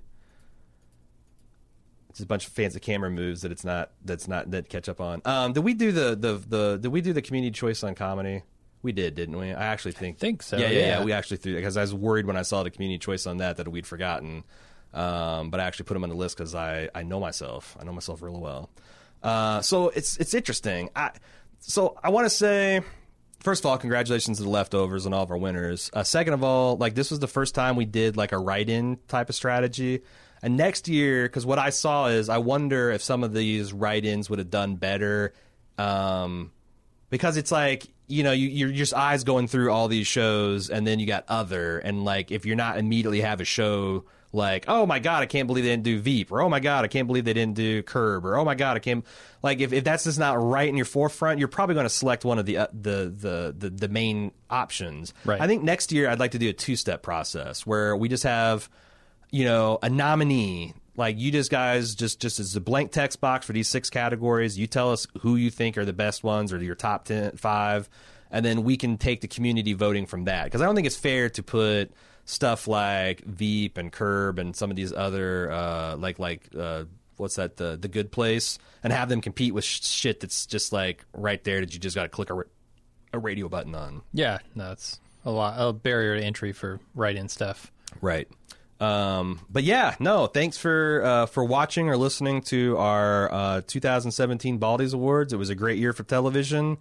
camera moves that catch up on. Did we do the community choice on comedy? We did, didn't we? I think so. Yeah. We actually threw, because I was worried when I saw the community choice on that we'd forgotten. But I actually put them on the list because I know myself. I know myself really well. So it's interesting. So I want to say, first of all, congratulations to the leftovers and all of our winners. Second of all, this was the first time we did a write-in type of strategy. And next year, because what I saw is, I wonder if some of these write-ins would have done better. Because it's you're just eyes going through all these shows, and then you got other, and if you're not immediately have a show oh my God, I can't believe they didn't do Veep, or oh my God, I can't believe they didn't do Curb, or oh my God, I can't, if that's just not right in your forefront, you're probably going to select one of the main options. Right. I think next year I'd like to do a 2-step process where we just have, a nominee. You guys just as a blank text box for these 6 categories. You tell us who you think are the best ones, or your top 5, and then we can take the community voting from that. Because I don't think it's fair to put stuff like Veep and Curb and some of these other what's that, the Good Place, and have them compete with shit that's just right there that you just got to click a radio button on. Yeah, no, it's a barrier to entry for write-in stuff. Right. But yeah, no, thanks for watching or listening to our 2017 Baldies Awards. It was a great year for television.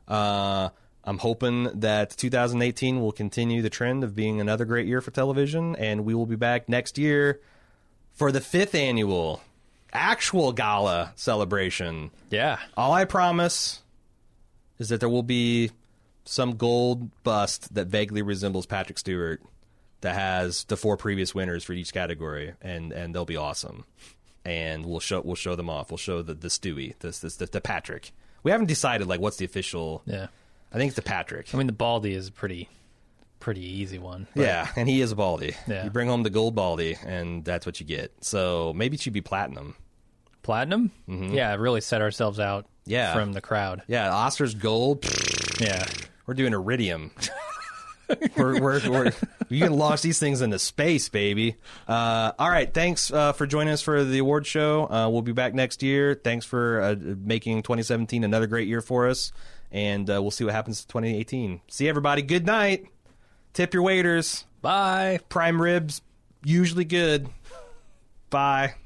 I'm hoping that 2018 will continue the trend of being another great year for television, and we will be back next year for the 5th annual actual gala celebration. Yeah. All I promise is that there will be some gold bust that vaguely resembles Patrick Stewart that has the 4 previous winners for each category, and they'll be awesome. And we'll show them off. We'll show the Stewie, the Patrick. We haven't decided what's the official. Yeah. I think it's the Patrick. I mean, the Baldy is a pretty easy one. Yeah, and he is a Baldy. Yeah. You bring home the gold Baldy, and that's what you get. So maybe it should be platinum. Platinum? Mm-hmm. Yeah, really set ourselves out from the crowd. Yeah, Oscar's gold. Yeah. We're doing iridium. You can launch these things into space, baby. All right, thanks for joining us for the award show. We'll be back next year. Thanks for making 2017 another great year for us, and we'll see what happens in 2018. See everybody. Good night. Tip your waiters. Bye. Prime ribs, usually good. Bye.